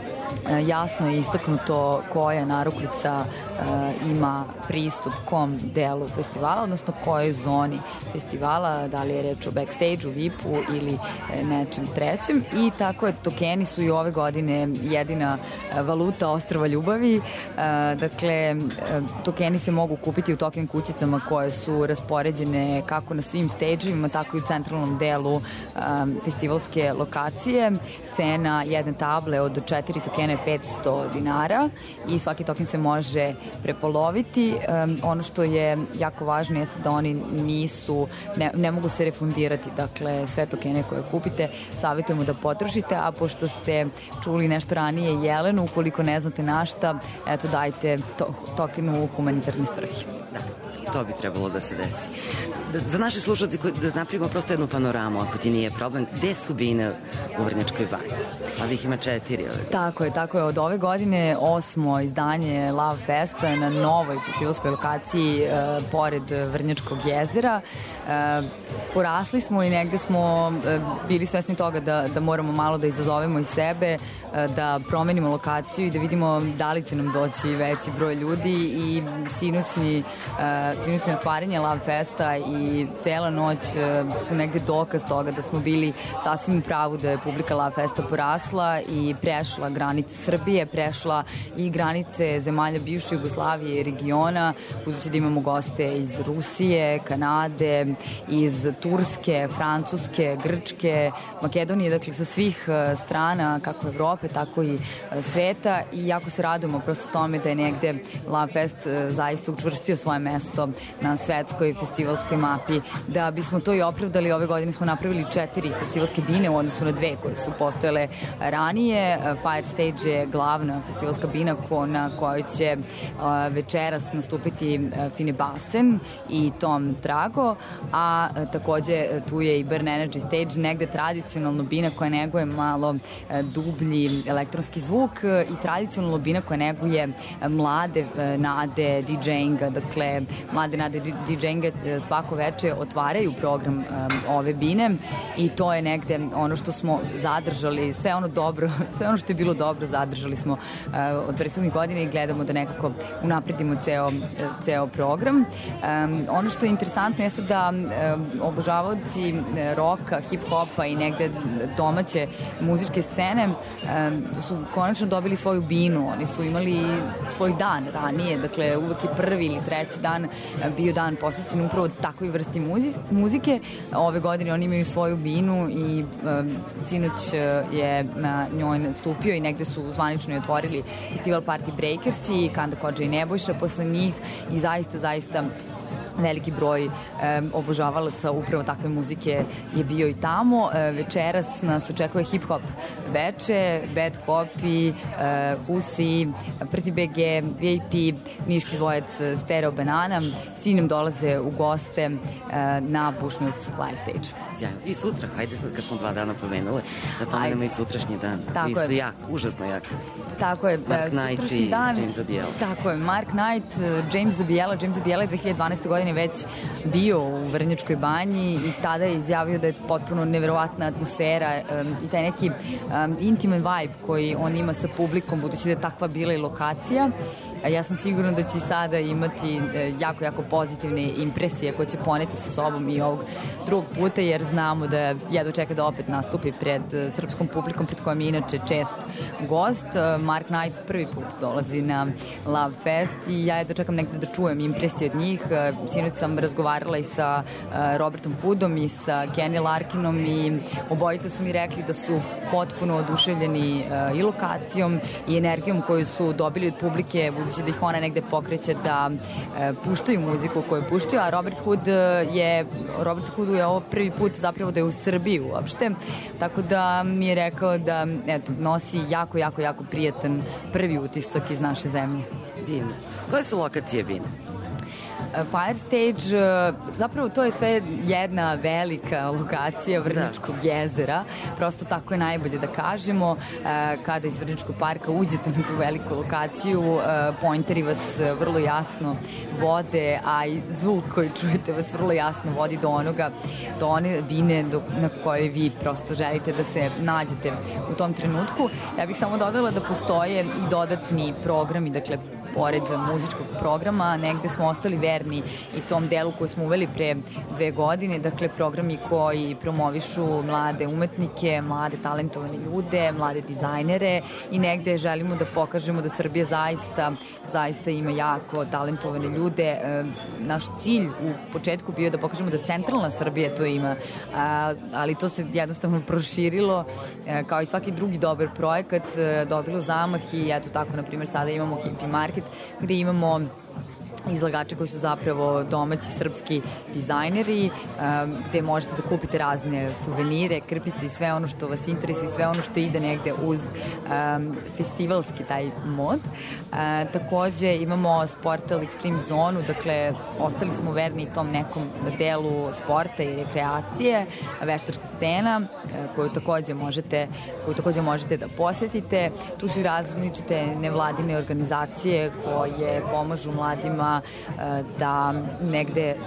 Jasno je istaknuto koja narukvica uh, ima pristup kom delu festivala, odnosno kojoj zoni festivala, da li je reč o backstage-u, V I P-u ili e, nečem trećem. I tako je, tokeni su i ove godine jedina e, valuta Ostrva ljubavi. E, dakle, e, tokeni se mogu kupiti u token kućicama koje su raspoređene kako na svim stage-evima, tako i u centralnom delu e, festivalske lokacije. Cena jedne table od četiri tokena je petsto dinara i svaki token se može prepoloviti. Um, ono što je jako važno jeste da oni nisu, ne, ne mogu se refundirati, dakle sve tokene koje kupite savjetujemo da potrošite, a pošto ste čuli nešto ranije Jelenu, ukoliko ne znate na šta, eto dajte to, token u humanitarne svrhe. Da, to bi trebalo da se desi. Da, za naše slušalci da napravimo prosto jednu panoramu, ako ti nije problem, gde su bine u Vrnjačkoj banji? Sada ih ima četiri. Ove. Tako je, tako je. Od ove godine osmo izdanje Love Festa na novoj festivalskoj lokaciji e, pored Vrnjačkog jezera. E, porasli smo i negde smo e, bili svesni toga da, da moramo malo da izazovemo iz sebe, e, da promenimo lokaciju i da vidimo da li će nam doći veći broj ljudi i sinućni, e, sinućni otvaranje Love Festa i cela noć e, su negde dokaz toga da smo bili sasvim u pravu da je publika Love Festa porasla i prešla granice Srbije, prešla i granice zemalja bivše Jugoslavije i regiona, budući da imamo goste iz Rusije, Kanade, iz Turske, Francuske, Grčke, Makedonije, dakle sa svih strana, kako Evrope, tako i sveta, i jako se radujemo prosto tome da je negde Love Fest zaista učvrstio svoje mesto na svetskoj festivalskoj mapi. Da bismo to i opravdali, ove godine smo napravili četiri festivalske bine u odnosu na dve koje su postojale ranije. Fire Stage je glavna festivalska bina ko, na kojoj će uh, večeras nastupiti uh, Fine Basen i Tom Trago, a uh, takođe uh, tu je i Burn Energy Stage, negde tradicionalno bina koja neguje malo uh, dublji elektronski zvuk uh, i tradicionalno bina koja neguje uh, mlade uh, nade DJinga, dakle mlade nade DJinga uh, svako veče otvaraju program um, ove bine i to je negde ono što smo zadržali, sve ono dobro, sve ono što je bilo dobro zadržali smo uh, od prethodnih godina i gledamo da nekako unapredimo ceo, ceo program. Um, ono što je interesantno jeste da um, obožavaoci roka, hip-hopa i negde domaće muzičke scene um, su konačno dobili svoju binu. Oni su imali svoj dan ranije, dakle uvek je prvi ili treći dan bio dan posvećen upravo takvoj vrsti muzike. Ove godine oni imaju svoju binu i um, sinoć je na njoj nastupio i negde su zvanično i otvorili festival Party Breakers i Kanda Kodža i Nebojša posle njih i zaista, zaista veliki broj e, obožavalaca upravo takve muzike je bio i tamo. E, večeras nas očekuje hip-hop veče, Bad Copy, e, Husi, Prti B G, V I P, Niški dvojec Stereo Banana. Svi nam dolaze u goste e, na Bushmills Live Stage. Sjajno. I sutra, hajde sad kad smo dva dana pomenule, da pomenemo i sutrašnji dan. Tako isto je. jak, užasno jak. Tako je. Mark Knight i dan, James Zabiela. Tako je, Mark Knight, James Zabiela. James Zabiela je dve hiljade dvanaeste. godine već bio u Vrnjačkoj banji i tada je izjavio da je potpuno neverovatna atmosfera um, i taj neki um, intiman vibe koji on ima sa publikom, budući da je takva bila i lokacija. Ja sam sigurna da će sada imati jako, jako pozitivne impresije koje će poneti sa sobom i ovog drugog puta, jer znamo da jedva čeka da opet nastupi pred srpskom publikom, pred kojom je inače čest gost. Mark Knight prvi put dolazi na Love Fest i ja jedva čekam negde da čujem impresije od njih. Sinoć sam razgovarala i sa Robertom Hoodom i sa Kenny Larkinom i obojica su mi rekli da su potpuno oduševljeni i lokacijom i energijom koju su dobili od publike, budući da ih ona negde pokreće da e, puštaju muziku koju puštaju, a Robert Hood je, Robert Hoodu je ovo prvi put zapravo da je u Srbiji uopšte, tako da mi je rekao da eto, nosi jako, jako, jako prijatan prvi utisak iz naše zemlje. Divno. Koje su lokacije bine? Fire Stage, e, zapravo to je sve jedna velika lokacija Vrnjačkog da. jezera, prosto tako je najbolje da kažemo. E, kada iz Vrnjačkog parka uđete na tu veliku lokaciju, e, pointeri vas vrlo jasno vode, a i zvuk koji čujete vas vrlo jasno vodi do onoga, do one bine do, na kojoj vi prosto želite da se nađete u tom trenutku. Ja bih samo dodala da postoje i dodatni programi, dakle, pored muzičkog programa, negde smo ostali verni i tom delu koji smo uveli pre dve godine, dakle programi koji promovišu mlade umetnike, mlade talentovane ljude, mlade dizajnere i negde želimo da pokažemo da Srbija zaista, zaista ima jako talentovane ljude. E, naš cilj u početku bio da pokažemo da centralna Srbija to ima, a, ali to se jednostavno proširilo, e, kao i svaki drugi dobar projekat, e, dobilo zamah i eto tako, na primjer, sada imamo Hippie Market, gde imamo izlagače koji su zapravo domaći srpski dizajneri, gde možete da kupite razne suvenire, krpice i sve ono što vas interesuje i sve ono što ide negde uz um, festivalski taj mod. Uh, takođe imamo Sportal Extreme zonu, dakle ostali smo verni tom nekom delu sporta i rekreacije, veštačka scena uh, koju takođe možete koju takođe možete da posetite. Tu su i različite nevladine organizacije koje pomažu mladima da negde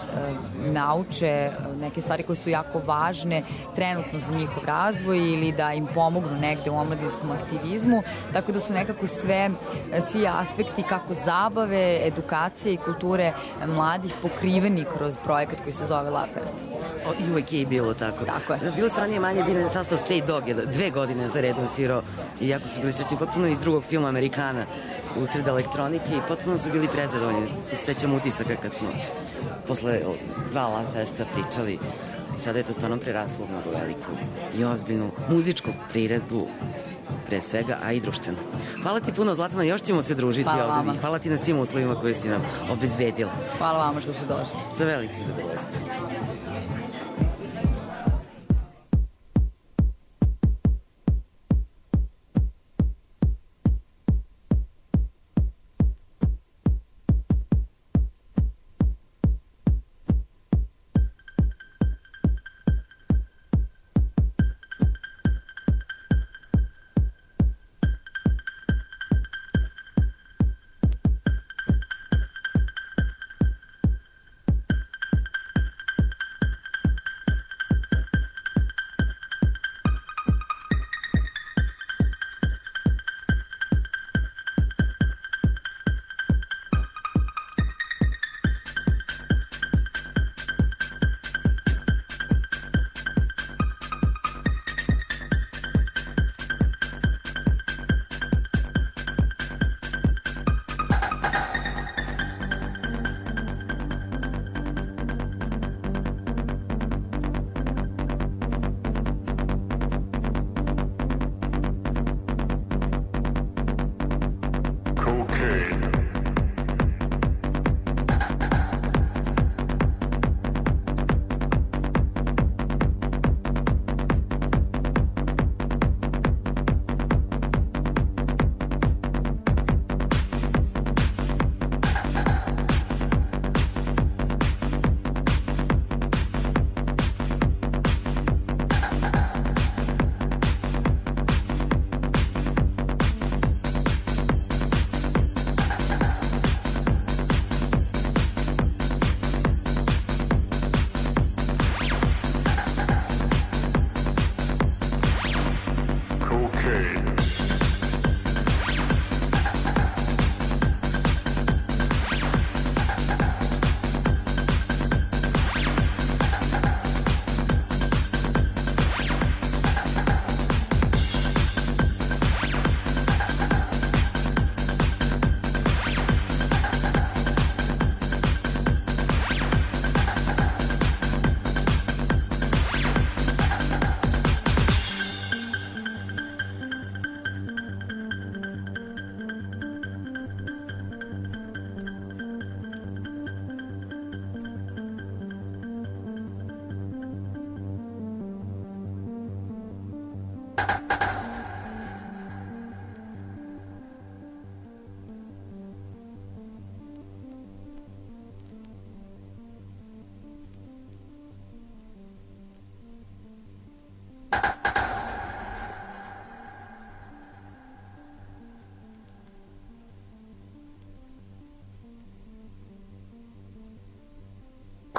nauče neke stvari koje su jako važne trenutno za njihov razvoj ili da im pomognu negde u omladinskom aktivizmu, tako da su nekako sve, svi aspekti kako zabave, edukacije i kulture mladih pokriveni kroz projekat koji se zove Love Fest. O, i uvek je i bilo tako. Tako je. Bilo su ranije manje bile sastav Stray Dog, dve godine za redom svirao i jako su bili srećni, potpuno iz drugog filma Amerikana usred elektronike i potpuno su bili prezadovoljni. Sećam utisaka kad smo posle dva Love Festa pričali i sada je to stvarno preraslo u mnogo veliku i ozbiljnu muzičku priredbu pre svega, a i društvenu. Hvala ti puno, Zlatana, još ćemo se družiti hvala ovde vama. I hvala ti na svim uslovima koje si nam obezbedila. Hvala vama što ste došli. Sa velikim zadovoljstvom.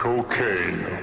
Cocaine.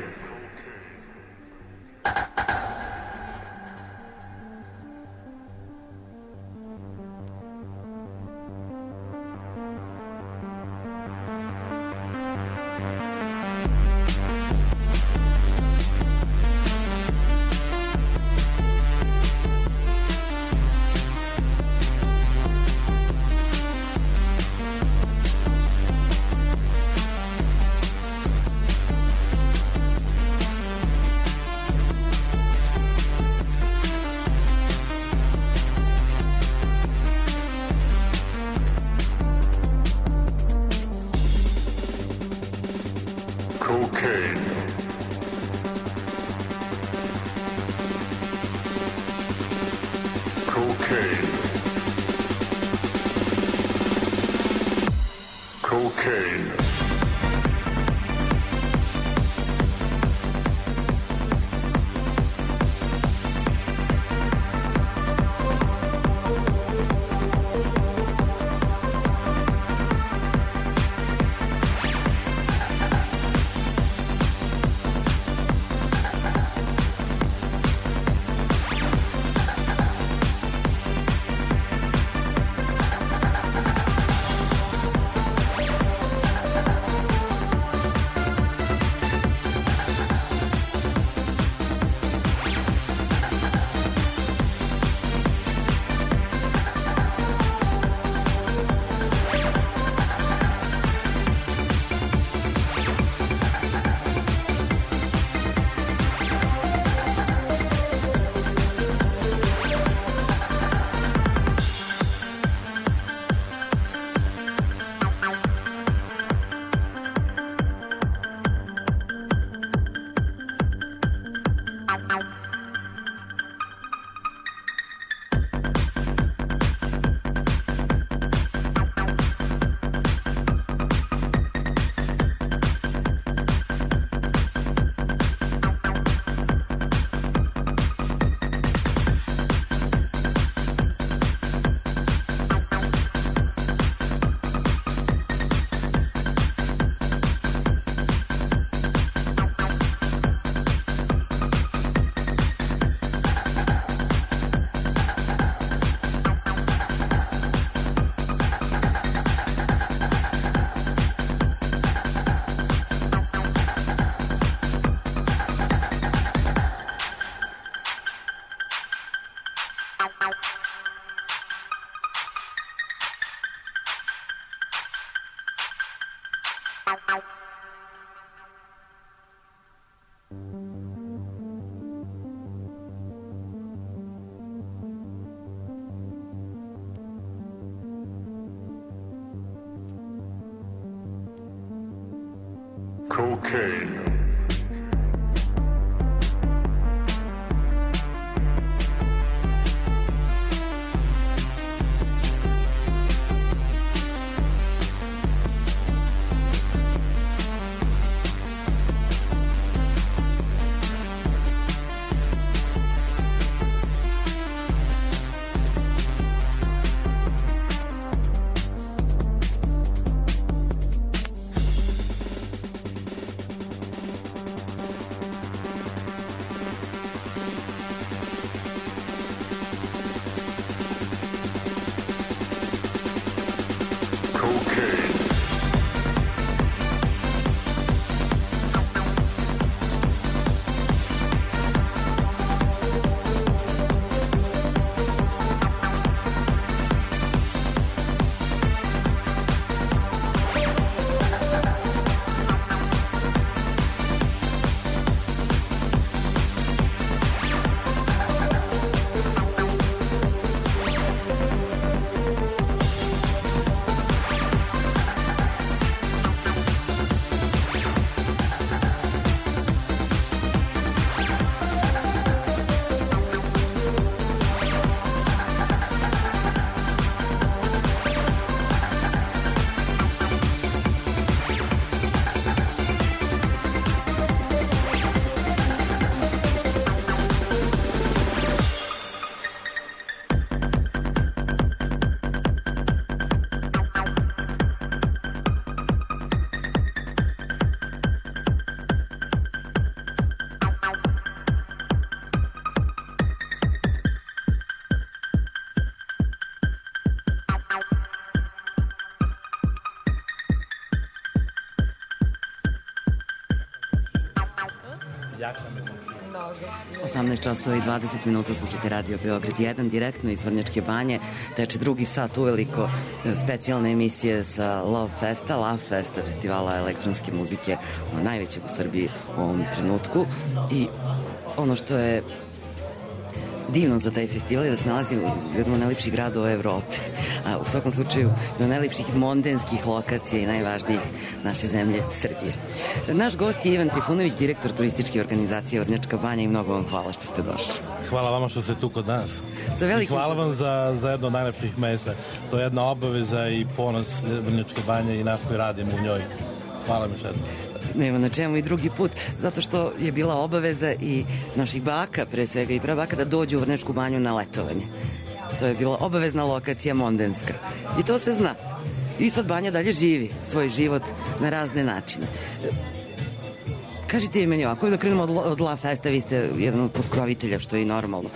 Cocaine. osamnaest časova i dvadeset minuta slušate Radio Beograd jedan, direktno iz Vrnjačke Banje. Teče drugi sat uveliko specijalne emisije sa Love Festa, Love Festa, festivala elektronske muzike najvećeg u Srbiji u ovom trenutku. I ono što je divno za taj festival je da se nalazi u jednom od najlepših grada u Evropi. A, u svakom slučaju, jedno od najlepših mondenskih lokacija i najvažnijih naše zemlje Srbije. Naš gost je Ivan Trifunović, direktor turističke organizacije Vrnjačka Banja, i mnogo vam hvala što ste došli. Hvala vama što ste tu kod nas. Velikim... Hvala vam za, za jedno od najlepših mesta. To je jedna obaveza i ponos Vrnjačke Banje i nas koji radimo u njoj. Hvala mi še jedno. Nema na čemu i drugi put, zato što je bila obaveza i naših baka, pre svega i prabaka, da dođu u Vrnjačku Banju na letovanje. To je bila obavezna lokacija mondenska. I to se zna. I sad Banja dalje živi svoj život na razne načine. Kažite i meni ovako, da krenemo od, od Love Festa, vi ste jedan od potkrovitelja, što je i normalno.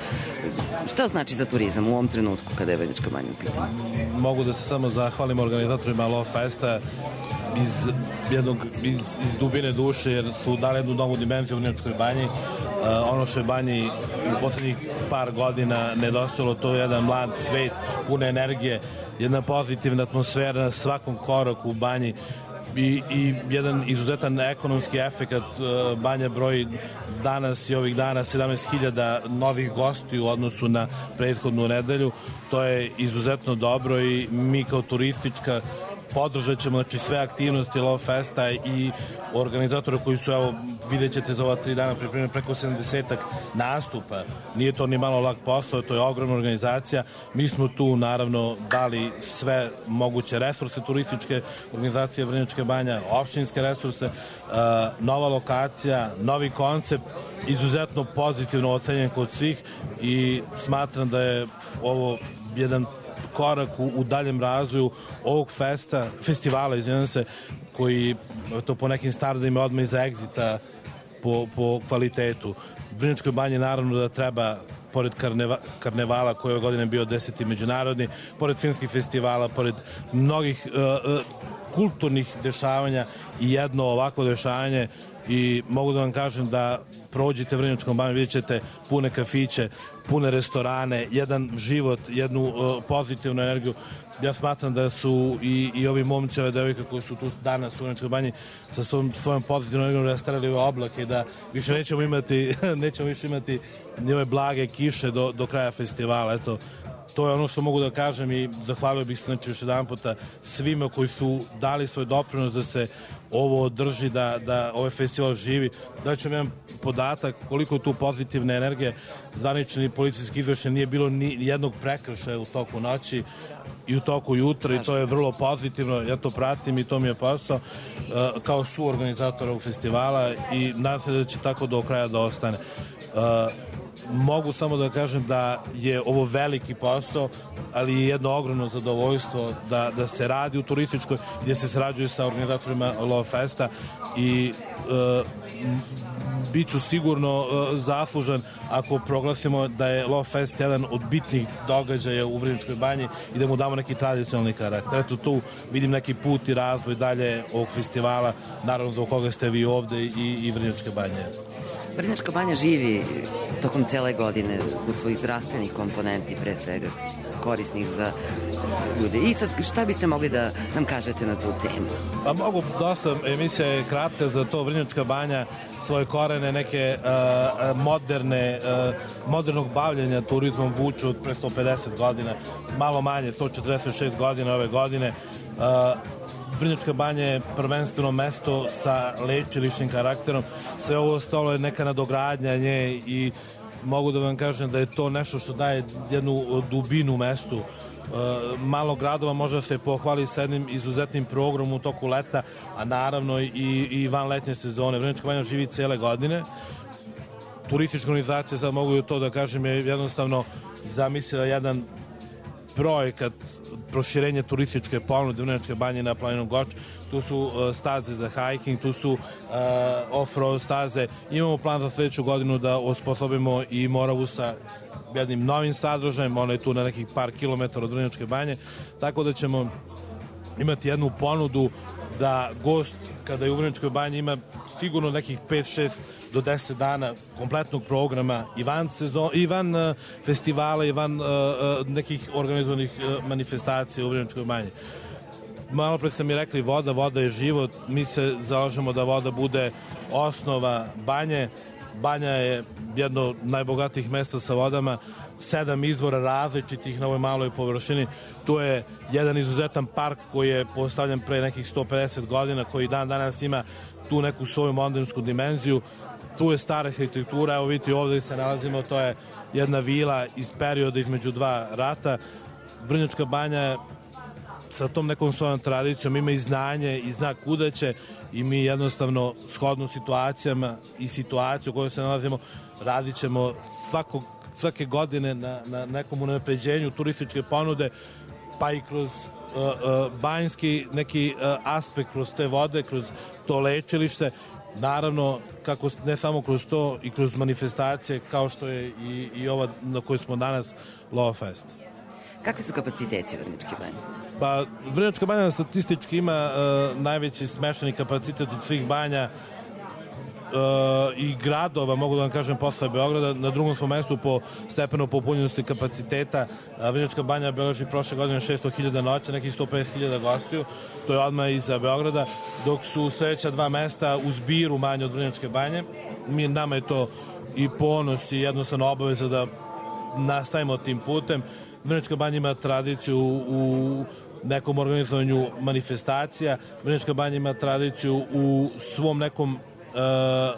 Šta znači za turizam u ovom trenutku kada je Vrnjačka Banja u pitanju? Mogu da se samo zahvalim organizatorima Love Festa iz, jednog, iz, iz dubine duše, jer su dali jednu novu dimenziju u Vrnjačkoj Banji. Uh, ono što je Banji u poslednjih par godina nedostajalo, to je jedan mlad svet, pune energije, jedna pozitivna atmosfera na svakom koraku u Banji. I, i jedan izuzetan ekonomski efekat. Banja broji danas i ovih dana sedamnaest hiljada novih gosti u odnosu na prethodnu nedelju. To je izuzetno dobro i mi kao turistička podržat ćemo, znači, sve aktivnosti Love Festa i organizatora koji su, evo, vidjet ćete za ova tri dana pripremljeni preko sedamdesetak nastupa. Nije to ni malo lak posao, to je ogromna organizacija. Mi smo tu, naravno, dali sve moguće resurse turističke organizacije Vrnjačka Banja, opštinske resurse, uh, nova lokacija, novi koncept, izuzetno pozitivno ocenjen kod svih i smatram da je ovo jedan korak u, u daljem razvoju ovog festa, festivala, izvijem se, koji to po nekim standardima odmah iza Exita po, po kvalitetu. Vrnjačkoj Banji naravno da treba, pored karneva, karnevala koji je ove godine bio deseti međunarodni, pored filmskih festivala, pored mnogih uh, uh, kulturnih dešavanja i jedno ovako dešavanje, i mogu da vam kažem da prođite Vrnjačkom Banjom, vidjet ćete pune kafiće, pune restorane, jedan život, jednu uh, pozitivnu energiju. Ja smatram da su i, i ovi momci, ove devojke koji su tu danas u Vrnjačkoj Banji sa svojom, svojom pozitivnom energijom rastarali ove oblake, da više nećemo imati nećemo više imati ni ove blage kiše do, do kraja festivala. Eto, to je ono što mogu da kažem i zahvalio bih se, znači, još jedan puta svima koji su dali svoj doprinos da se ovo održi, da, da ovaj festival živi. Da ću vam jedan podatak koliko je tu pozitivne energije. Zvanični policijski izveštaj, nije bilo ni jednog prekršaja u toku noći i u toku jutra, i to je vrlo pozitivno. Ja to pratim i to mi je posao uh, kao suorganizator ovog festivala i nadam se da će tako do kraja da ostane. Uh, Mogu samo da kažem da je ovo veliki posao, ali je jedno ogromno zadovoljstvo da, da se radi u turističkoj, gdje se sarađuje sa organizatorima Love Festa i e, bit ću sigurno e, zaslužan ako proglasimo da je Love Fest jedan od bitnih događaja u Vrnjačkoj Banji i da mu damo neki tradicionalni karakter. Eto, tu vidim neki put i razvoj dalje ovog festivala, naravno zbog koga ste vi ovde i, i Vrnjačke Banje. Vrnjačka Banja živi tokom cele godine zbog svojih zdravstvenih komponenti, pre svega korisnih za ljude. I sad, šta biste mogli da nam kažete na tu temu? Pa mogu, dosta emisija je kratka za to. Vrnjačka Banja svoje korene, neke uh, moderne, uh, modernog bavljanja turizmom vuče od pre sto pedeset godina, malo manje, sto četrdeset šest godina ove godine. Uh, Vrnjačka Banja je prvenstveno mesto sa lečilišnim karakterom. Sve ovo ostalo je neka nadogradnja nje i mogu da vam kažem da je to nešto što daje jednu dubinu mestu. E, malo gradova može da se pohvali sa jednim izuzetnim programom u toku leta, a naravno i, i van letnje sezone. Vrnjačka Banja živi cele godine. Turistička organizacija, sad mogu to da kažem, je jednostavno zamislila jedan projekat proširenja turističke ponude Vrnjačke Banje na planinu Goč. Tu su uh, staze za hiking, tu su uh, off-road staze. Imamo plan za sledeću godinu da osposobimo i Moravu sa jednim novim sadržajem, ona je tu na nekih par kilometara od Vrnjačke Banje, tako da ćemo imati jednu ponudu da gost kada je u Vrnjačkoj Banji ima sigurno nekih pet šest do deset dana kompletnog programa i van, sezon, i van uh, festivala i van uh, uh, nekih organizovanih uh, manifestacija u Vrnjačkoj Banji. Malo pre ste mi rekli voda, voda je život, mi se zalažemo da voda bude osnova banje. Banja je jedno od najbogatijih mesta sa vodama, sedam izvora različitih na ovoj maloj površini. Tu je jedan izuzetan park koji je postavljen pre nekih sto pedeset godina, koji dan danas ima tu neku svoju modernsku dimenziju. Tu je stara arhitektura, evo vidite ovde se nalazimo, to je jedna vila iz perioda između dva rata. Vrnjačka Banja je sa tom nekom svojom tradicijom, ima i znanje i zna kuda će i mi jednostavno shodno situacijama i situaciju u kojoj se nalazimo radit ćemo svakog, svake godine na, na nekom unapređenju turističke ponude, pa i kroz uh, uh, banjski neki uh, aspekt, kroz te vode, kroz to lečilište, naravno kako ne samo kroz to i kroz manifestacije kao što je i, i ova na kojoj smo danas Love Fest. Kakvi su kapaciteti Vrnjačke Banje? Pa, Vrnjačka Banja statistički ima uh, najveći smešani kapacitet od svih banja uh, i gradova, mogu da vam kažem, posle Beograda. Na drugom smo mestu po stepenu popunjenosti kapaciteta. Uh, Vrnjačka Banja beleži prošle godine šesto hiljada noća, nekih sto pedeset hiljada gostiju. To je odmah iza Beograda, dok su sledeća dva mesta u zbiru manje od Vrnjačke Banje. Mi, nama je to i ponos i jednostavno obaveza da nastavimo tim putem. Vrnjačka Banja ima tradiciju u nekom organizovanju manifestacija, Vrnjačka Banja ima tradiciju u svom nekom uh,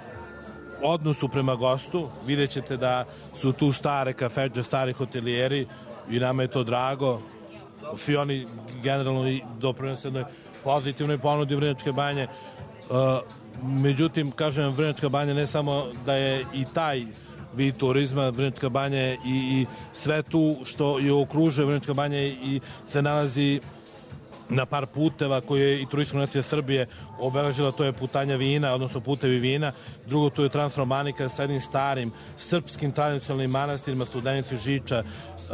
odnosu prema gostu. Vidjet ćete da su tu stare kafedže, stari hotelijeri i nama je to drago. Svi oni generalno i doprinose jednoj pozitivnoj ponudi Vrnjačke Banje. Uh, međutim, kažem, Vrnjačka Banja ne samo da je i taj vid turizma, Vrnjačka Banja i, i sve tu što je okružuje Vrnjačka Banja i se nalazi na par puteva koje je i Turistička organizacija Srbije obeležila, to je putanja vina, odnosno putevi vina. Drugo, to je Transromanika sa jednim starim srpskim tradicionalnim manastirima, Studenici, Žiča,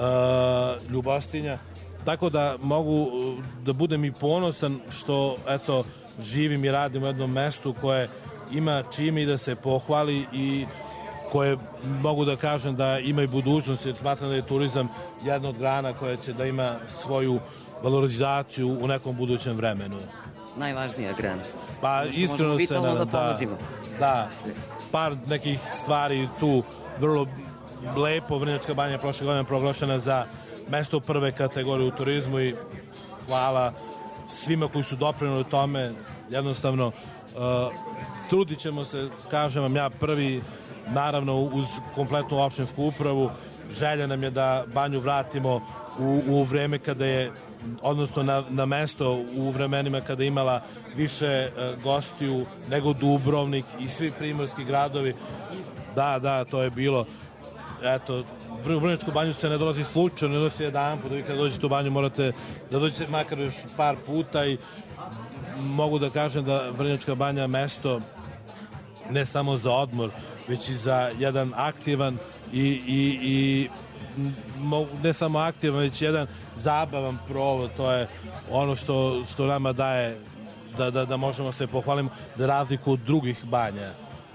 uh, Ljubostinja. Tako da mogu da budem i ponosan što, eto, živim i radim u jednom mestu koje ima čime i da se pohvali i koje mogu da kažem da ima i budućnost, jer smatram da je turizam jedna od grana koja će da ima svoju valorizaciju u nekom budućem vremenu. Najvažnija grana. Pa iskreno se da, da, da, par nekih stvari tu vrlo lepo. Vrnjačka Banja je prošle godine proglašena za mesto prve kategorije u turizmu i hvala svima koji su doprinuli tome. Jednostavno uh, trudit ćemo se, kažem vam ja prvi, naravno uz kompletnu opštinsku upravu. Želja nam je da Banju vratimo u, u vreme kada je, odnosno na, na mesto u vremenima kada je imala više uh, gostiju nego Dubrovnik i svi primorski gradovi. Da, da, to je bilo. Eto, u Vrnjačku Banju se ne dolazi slučajno, ne dolazi jedan put, da vi kada dođete u Banju morate da dođete makar još par puta i mogu da kažem da Vrnjačka Banja je mesto ne samo za odmor, već i za jedan aktivan i, i, i ne samo aktivan, već jedan zabavan provod. To je ono što, što nama daje da, da, da možemo se pohvaliti za razliku od drugih banja.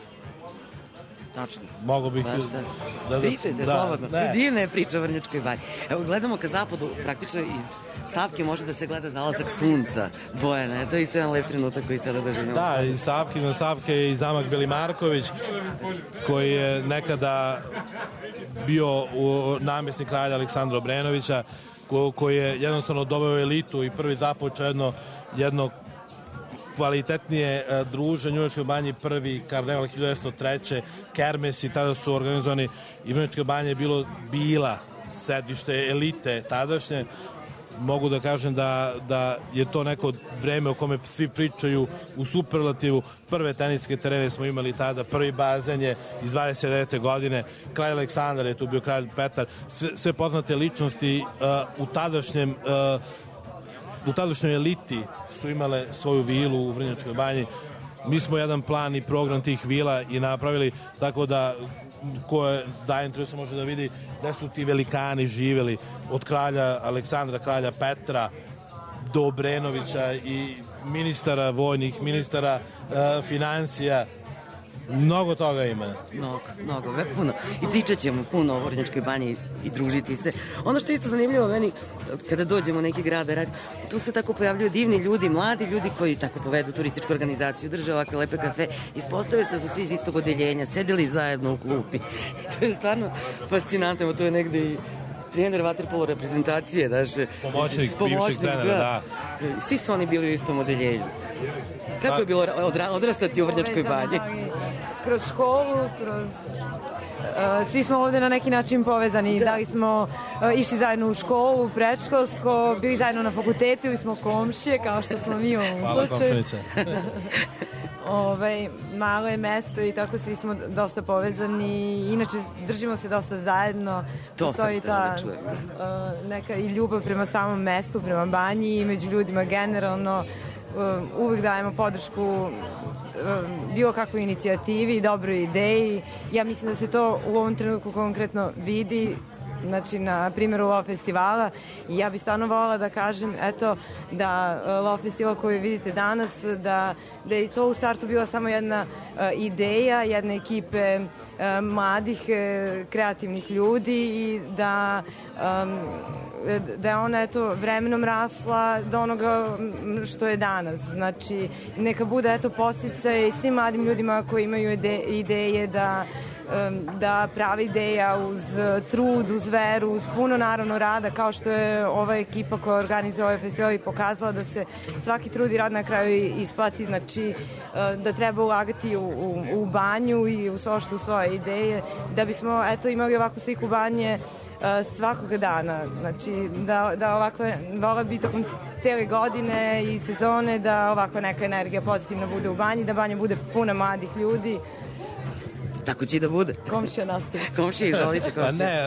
Tačno. Mogu bih... Baš da. Da, Pričajte, da, slobodno. ne. Divna je priča o Vrnjačkoj Banji. Evo, gledamo ka zapadu, praktično iz Savke može da se gleda zalazak sunca Bojana. To je isto jedan lep trenutak koji sada doživimo. Da, i Savke, na Savke je i zamak Beli Marković, koji je nekada bio u namjesnik kralja Aleksandra Obrenovića, ko, koji je jednostavno doveo elitu i prvi započeo jedno, jedno kvalitetnije uh, druženje u Vrnjačkoj Banji, prvi karneval hiljadu devetsto treće. kermesi, tada su organizovani i Vrnjačka Banja je bilo, bila sedište elite tadašnje. Mogu da kažem da, da je to neko vreme o kome svi pričaju u superlativu. Prve teniske terene smo imali tada, prvi bazen je iz dvadeset devete godine, kralj Aleksandar je tu bio, kralj Petar, sve, sve poznate ličnosti uh, u tadašnjem uh, u tadašnjoj eliti su imale svoju vilu u Vrnjačkoj Banji. Mi smo jedan plan i program tih vila i napravili tako da ko je da interesu može da vidi da su ti velikani živeli od kralja Aleksandra, kralja Petra do Obrenovića i ministara vojnih, ministara uh, financija. Mnogo toga ima. Mnogo, mnogo, ve, puno. I pričat ćemo puno o Vrnjačkoj banji i družiti se. Ono što je isto zanimljivo meni, kada dođemo u neki grad da radi, tu se tako pojavljuju divni ljudi, mladi ljudi koji tako povedu turističku organizaciju, drže ovakve lepe kafe, ispostave se da su svi iz istog odeljenja, sedeli zajedno u klupi. To je stvarno fascinantno, to je negde i trener vaterpolo reprezentacije, daš. Pomoćnik, bivših trenera, da. Svi su oni bili u istom odeljenju. Kako je bilo odra, odrastati u Vrnjačkoj banji? Kroz školu, kroz... Uh, svi smo ovde na neki način povezani. Da li smo uh, išli zajedno u školu, predškolsko, bili zajedno na fakultetu ili smo komšije, kao što smo mi u ovom slučaju. Hvala, komšinice. Ovaj, malo je mesto i tako svi smo dosta povezani. Inače, držimo se dosta zajedno. To Postoji ta uh, neka i ljubav prema samom mestu, prema banji i među ljudima generalno. Uh, uvek dajemo podršku uh, bilo kakvoj inicijativi i dobroj ideji. Ja mislim da se to u ovom trenutku konkretno vidi, znači na primjeru Love festivala, i ja bih stvarno voljela da kažem eto da uh, Love festival koji vidite danas, da, da je to u startu bila samo jedna uh, ideja jedne ekipe uh, mladih uh, kreativnih ljudi i da um, da je ona eto vremenom rasla do onoga što je danas. Znači neka bude eto posticaj svim mladim ljudima koji imaju ide, ideje da da prave ideja uz trud, uz veru, uz puno naravno rada, kao što je ova ekipa koja organizuje ovaj festival i pokazala da se svaki trud i rad na kraju isplati, znači da treba ulagati u, u, u banju i u svo što u svoje ideje, da bismo eto imali ovakvu sliku banje svakog dana, znači da, da ovakve, vola bi tokom cijele godine i sezone da ovakva neka energija pozitivna bude u banji, da banja bude puna mladih ljudi. Tako će i da bude. Komšija nastavi. Komšija, izvolite, komšija. Pa ne,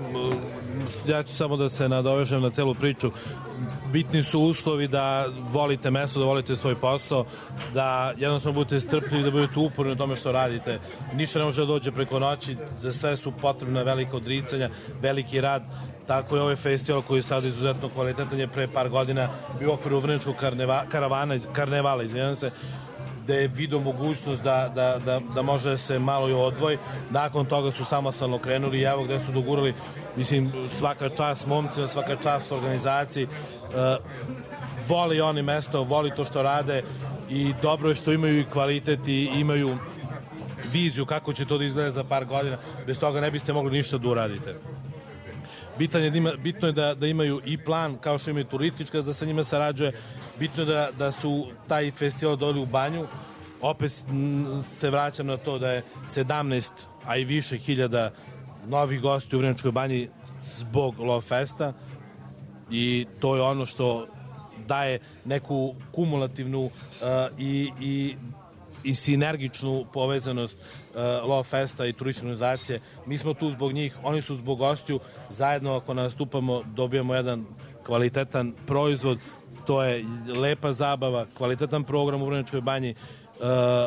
ja ću samo da se nadovežem na celu priču. Bitni su uslovi da volite mesto, da volite svoj posao, da jednostavno budete strpljivi, da budete uporni u tome što radite. Ništa ne može da dođe preko noći, za sve su potrebne velike odricanja, veliki rad. Tako je ovaj festival koji je sad izuzetno kvalitetan je pre par godina bio u okviru Vrnjačkog karneva, karavana, karnevala, izvijem se, da je vidio mogućnost da, da, da, da može da se malo i odvoji. Nakon toga su samostalno krenuli i evo gde su dogurali, mislim, svaka čast momcima, svaka čast organizaciji. Uh, voli oni mesto, voli to što rade i dobro je što imaju i kvalitet i imaju viziju kako će to da izgleda za par godina. Bez toga ne biste mogli ništa da uradite. Bitan je da ima, bitno je da, da imaju i plan, kao što imaju turistička, da sa njima sarađuje. Bitno je da, da su taj festival doli u banju. Opet se vraćam na to da je sedamnaest, a i više hiljada novih gosti u Vrnjačkoj banji zbog Love Festa i to je ono što daje neku kumulativnu uh, i, i, i sinergičnu povezanost uh, Love Festa i turističke organizacije. Mi smo tu zbog njih, oni su zbog gostiju. Zajedno ako nastupamo dobijamo jedan kvalitetan proizvod. To je lepa zabava, kvalitetan program u Vrnjačkoj banji, uh,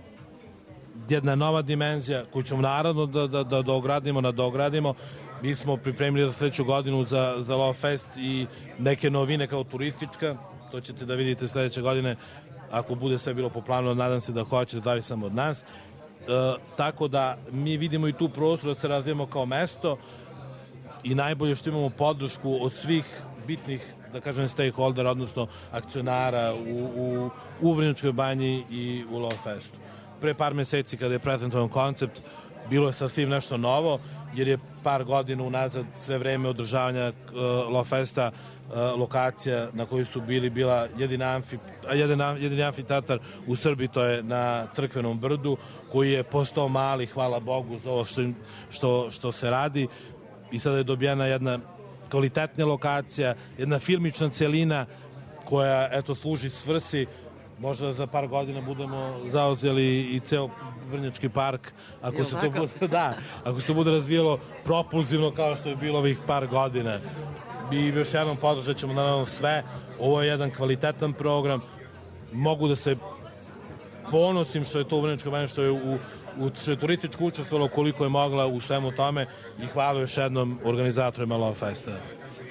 jedna nova dimenzija koju ćemo naravno da, da, da dogradimo, nadogradimo. Mi smo pripremili za sledeću godinu za, za Love Fest i neke novine kao turistička. To ćete da vidite sledeće godine ako bude sve bilo po planu, nadam se da hoće, da zavisi samo od nas. E, tako da mi vidimo i tu prostor da se razvijemo kao mesto i najbolje što imamo podršku od svih bitnih, da kažem, stakeholdera, odnosno akcionara u, u, u Vrnjačkoj banji i u Love Festu. Pre par meseci kada je prezentovan koncept, bilo je sasvim nešto novo, jer je par godina unazad sve vreme održavanja uh, Love Festa uh, lokacija na kojoj su bili bila jedina amfi, jedina, jedini amfiteatar u Srbiji, to je na Crkvenom brdu, koji je postao mali, hvala Bogu za ovo što, što, što se radi, i sada je dobijena jedna kvalitetna lokacija, jedna filmična celina koja, eto, služi svrsi. Možda za par godina budemo zauzeli i ceo Vrnjački park, ako se to bude, da, ako se to bude razvijelo propulzivno kao što je bilo ovih par godina. I još jednom podržat ćemo naravno sve. Ovo je jedan kvalitetan program. Mogu da se ponosim što je to u Vrnjačkoj banji, što je u, u što je turističko učestvovalo koliko je mogla u svemu tome, i hvala još jednom organizatorima Love Festa.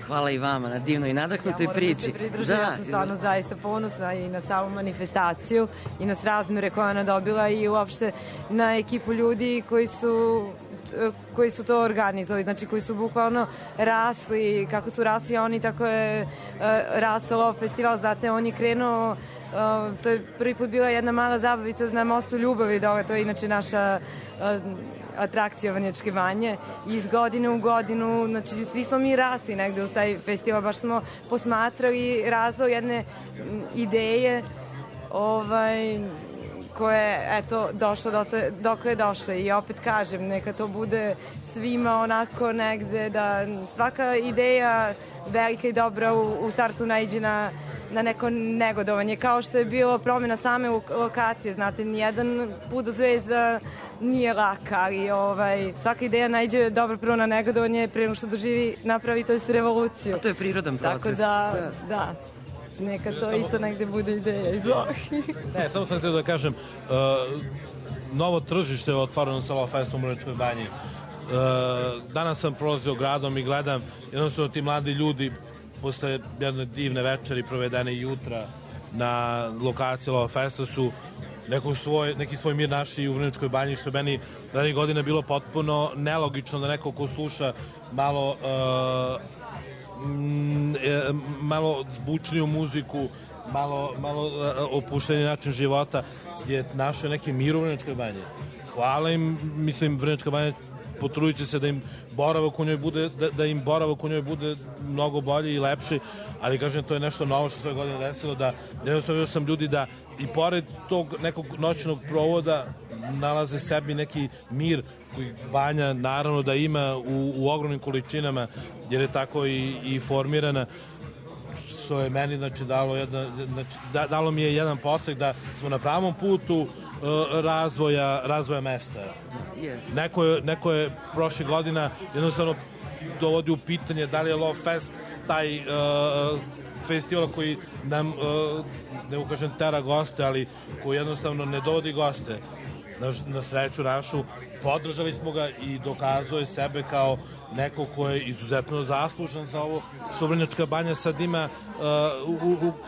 Hvala i vama na divnoj i nadahnutoj ja priči. Ja moram da se ja sam stvarno zaista ponosna i na samu manifestaciju i na razmere koje ona dobila i uopšte na ekipu ljudi koji su koji su to organizovali, znači koji su bukvalno rasli, kako su rasli oni, tako je uh, rasao festival, znate, on je krenuo, uh, to je prvi put bila jedna mala zabavica na mostu Ljubavi, dole, to je inače naša uh, atrakcija Vrnjačke Banje i iz godine u godinu, znači svi smo mi rasli negde uz taj festival, baš smo posmatrali razvoj jedne ideje ovaj, koje, eto, došlo dok je došlo i opet kažem, neka to bude svima onako negde, da svaka ideja velika i dobra u, u startu naiđe na, na neko negodovanje, kao što je bilo promjena same lokacije, znate, nijedan put do zvezda nije laka, ali ovaj, svaka ideja naiđe dobro prvo na negodovanje, pre nego što doživi, napravi to jest revoluciju. A to je prirodan proces. Tako da, da. da. Neka to isto negde bude ideja iz ovih. Ne, samo sam htio da kažem, uh, novo tržište je otvoreno sa Love Festom u Vrnjačkoj Banji. Uh, danas sam prolazio gradom i gledam, jednostavno ti mladi ljudi posle jedne divne večeri provedene jutra na lokaciji Love Festa su neko svoj, neki svoj mir našli u Vrnjačkoj Banji, što je meni ranije godine bilo potpuno nelogično da neko ko sluša malo uh, malo zbučniju muziku, malo, malo opušteniji način života, gdje našao neki mir u Vrnjačkoj Banji. Hvala im, mislim, Vrnjačka Banja potrudit će se da im boravak u njoj bude, da, da im boravak u njoj bude mnogo bolji i lepši, ali kažem, to je nešto novo što se ove godine desilo, da jednostavno sam ljudi da i pored tog nekog noćnog provoda nalaze sebi neki mir koji Banja naravno da ima u, u ogromnim količinama, jer je tako i, i formirana, što je meni znači dalo jedna, znači, da, dalo mi je jedan postrek da smo na pravom putu uh, razvoja, razvoja mesta. Neko je, neko je prošle godina jednostavno dovodi u pitanje da li je Love Fest taj uh, festival koji nam, uh, ne ukažem tera goste, ali koji jednostavno ne dovodi goste. Na, na sreću našu, podržali smo ga i dokazuje sebe kao neko ko je izuzetno zaslužan za ovo što Vrnjačka Banja sad ima uh, u, u,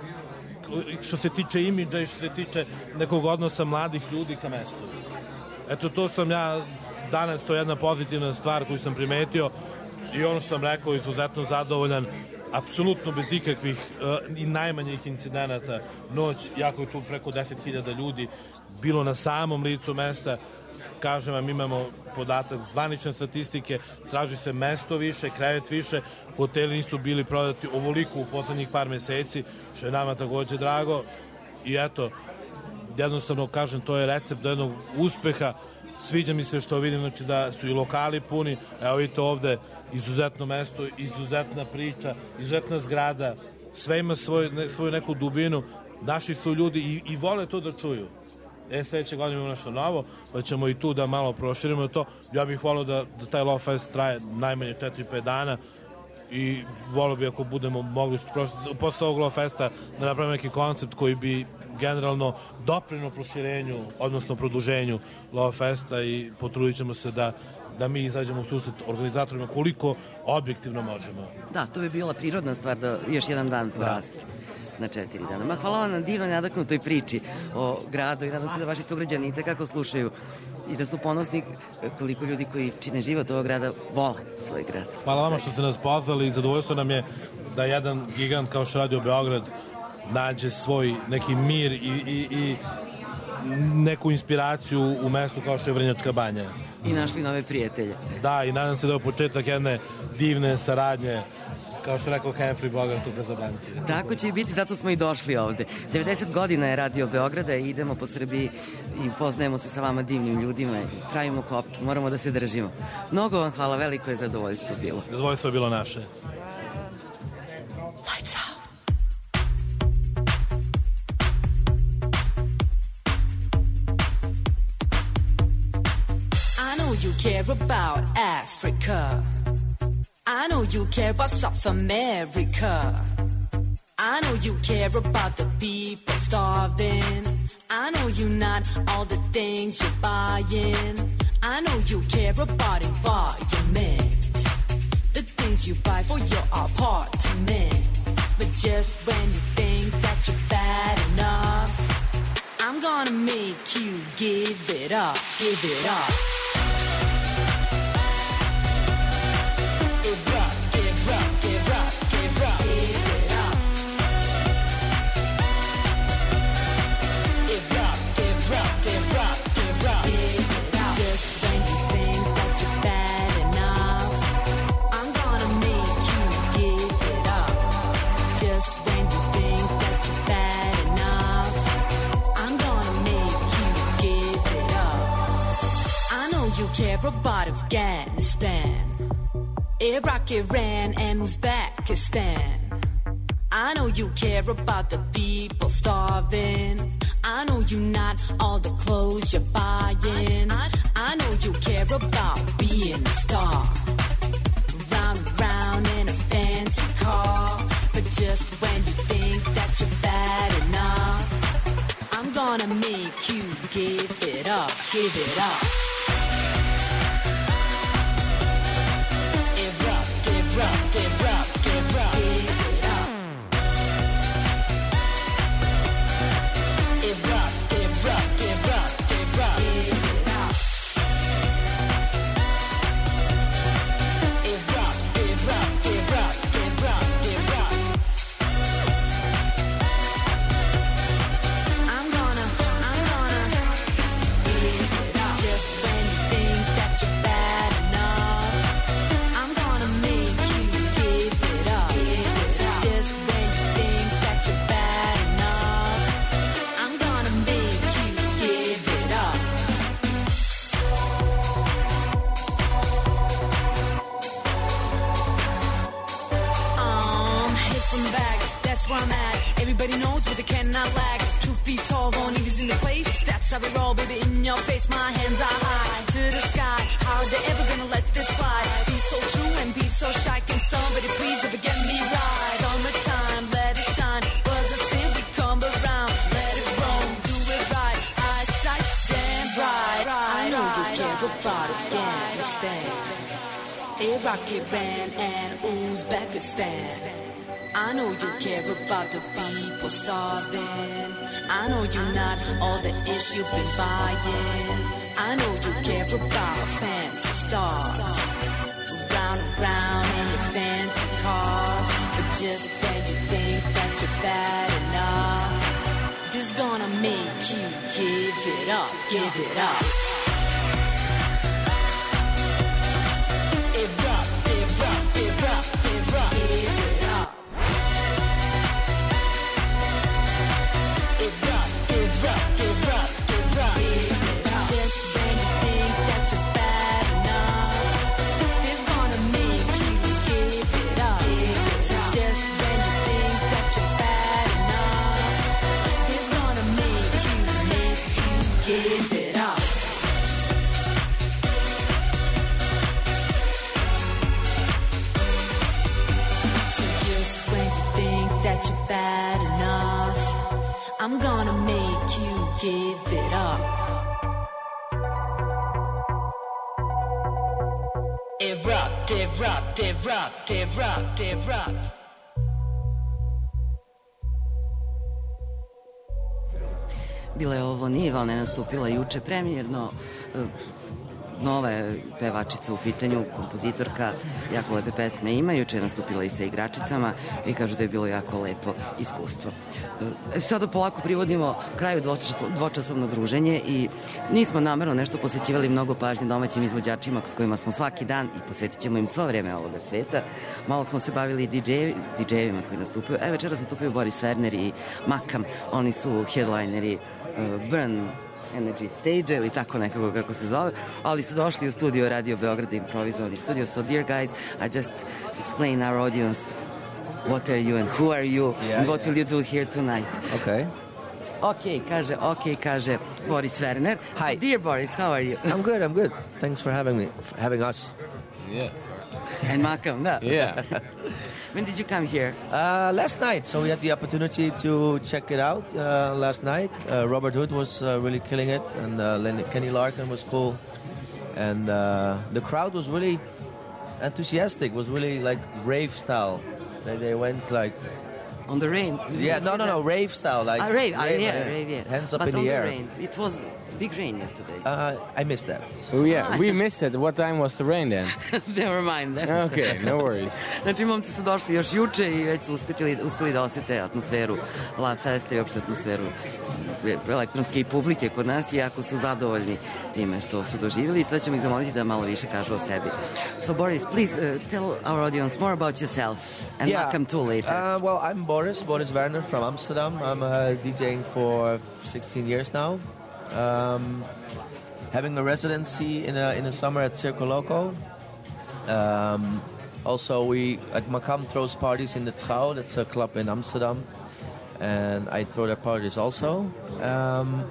što se tiče imidža i što se tiče nekog odnosa mladih ljudi ka mestu. Eto, to sam ja danas, to je jedna pozitivna stvar koju sam primetio i ono što sam rekao, izuzetno zadovoljan, apsolutno bez ikakvih uh, i najmanjih incidenata noć, jako je tu preko deset hiljada ljudi bilo na samom licu mesta. Kažem vam, imamo podatak zvanične statistike, traži se mesto više, krevet više, hoteli nisu bili prodati ovoliko u poslednjih par meseci, što je nama takođe drago i eto, jednostavno kažem, to je recept do jednog uspeha. Sviđa mi se što vidim, znači da su i lokali puni, evo vidite ovde, izuzetno mesto, izuzetna priča, izuzetna zgrada, sve ima svoj, ne, svoju neku dubinu, naši su ljudi i, i vole to da čuju. E, sledeće godine imamo nešto novo, pa ćemo i tu da malo proširimo to. Ja bih volio da, da taj Love Fest traje najmanje četiri pet dana i volio bih ako budemo mogli posle ovog Love Festa da napravimo neki koncept koji bi generalno doprino proširenju, odnosno produženju Love Festa i potrudit ćemo se da da mi izađemo u susret organizatorima koliko objektivno možemo. Da, to bi bila prirodna stvar da još jedan dan poraste. Na četiri dana. Ma hvala vam na divnoj nadaknutoj priči o gradu i nadam se da vaši sugrađani i tekako slušaju i da su ponosni koliko ljudi koji čine život ovog grada vole svoj grad. Hvala vama što ste nas pozvali i zadovoljstvo nam je da jedan gigant kao što Radio Beograd nađe svoj neki mir i, i, i neku inspiraciju u mestu kao što je Vrnjačka Banja. I našli nove prijatelje. Da, i nadam se da je početak jedne divne saradnje, kao što rekao Humphrey Bogart u Kazablanci. Tako će i biti, zato smo i došli ovde. devedeset godina je Radio Beograda i idemo po Srbiji i poznajemo se sa vama divnim ljudima i pravimo kopču, moramo da se držimo. Mnogo vam hvala, veliko je zadovoljstvo bilo. Zadovoljstvo je bilo naše. Lights out. I know you care about Africa. I know you care about South America. I know you care about the people starving. I know you not all the things you're buying. I know you care about environment. The things things you buy for your apartment. But just when you think that you're bad enough, I'm gonna make you give it up, give it up. Give up, give up, give up, give up, give it up. Give up, give up, give up, give up, give it up. Just when you think that you're bad enough, I'm gonna make you give it up. Just when you think that you're bad enough, I'm gonna make you give it up. I know you care about Afghanistan, Iraq, Iran, and Uzbekistan. I know you care about the people starving. I know you not all the clothes you're buying. I know you care about being a star, round and round in a fancy car. But just when you think that you're bad enough, I'm gonna make you give it up, give it up. Give up, give up, give up, give up, give it up. Give up, give up, give up, give up, give it up. Give up, give up, give up, give up, give up. I'm gonna, I'm gonna give it up. Just when you think that you're bad enough, I'm gonna make you give it up. Just when you think that you're bad enough, I'm gonna make you give it up. Um, hit from the back, that's where I'm at. Everybody knows what they cannot lack. Truth be told, all need is in the place. That's how we roll, baby, in your face. My hands are high to the sky. How are they ever gonna let this fly? Be so true and be so shy. Can somebody please ever get me right? Summertime, let it shine. Was a sin, we come around. Let it roam, do it right. Eyesight, damn right. I know you care about Afghanistan, Iraq, Iran, and Uzbekistan. I know you care about the people starving. I know you're not all the ish you've been buying. I know you care about fancy stars, round and round in your fancy cars. But just when you think that you're bad enough, this gonna make you give it up, give it up. Give up, give up, give up, give up, give it up. Give up, give up, give up, give up, give it up. Just when you think that you're bad enough, this gonna make you give it up. Just when you think that you're bad enough, this gonna make you, make you give it up. So just when you think that you're bad enough, I'm gonna make you give it up. Erupt, erupt, erupt, erupt, erupt. Bila je ovo Niva, ona je nastupila juče premijerno. Nova je pevačica u pitanju, kompozitorka, jako lepe pesme ima, juče je nastupila i sa igračicama i kažu da je bilo jako lepo iskustvo. Sada polako privodimo kraju dvočasovno druženje i nismo namerno nešto posvećivali mnogo pažnje domaćim izvođačima s kojima smo svaki dan i posvetit ćemo im svo vreme ovoga sveta. Malo smo se bavili didžejevima koji nastupaju. E, večeras nastupaju Boris Werner i Makam, oni su headlineri uh, Burn Energy Stage ili tako nekako kako se zove, ali su došli u studio Radio Beograd, improvizovani studio. So dear guys, I just explain our audience what are you and who are you yeah, and what yeah. will you do here tonight. Okay. Okay, kaže, okay, kaže Boris Werner. Hi. So, dear Boris, how are you? I'm good, I'm good. Thanks for having me, for having us. Yes. And Makam, no? Yeah. When did you come here? Uh, last night, so we had the opportunity to check it out uh, last night. Uh, Robert Hood was uh, really killing it, and uh, Lenny, Kenny Larkin was cool. And uh, the crowd was really enthusiastic. It was really like rave style. They, they went like on the rain. Yeah, no, no, no, rave style. Like uh, rave, uh, yeah, like, rave, yeah. Hands up but in on the the air. Rain, it was big rain yesterday. Uh, I missed that. Oh yeah, we missed it. What time was the rain then? Never mind. Okay, no worries. Znači, momci su došli još juče i već su uspeli, uspeli da osjete atmosferu Love Festa i opšte atmosferu elektronske i publike kod nas, iako su zadovoljni time što su doživjeli. I sada ćemo ih zamoliti da malo više kažu o sebi. So Boris, please uh, tell our audience more about yourself and Yeah. welcome to later. Uh, well, I'm Boris, Boris Werner from Amsterdam. I'm uh, DJing for sixteen years now. Um, having a residency in a, in the summer at Circo Loco. Um, also, we at Makam throws parties in the Trouw. That's a club in Amsterdam, and I throw their parties also. Um,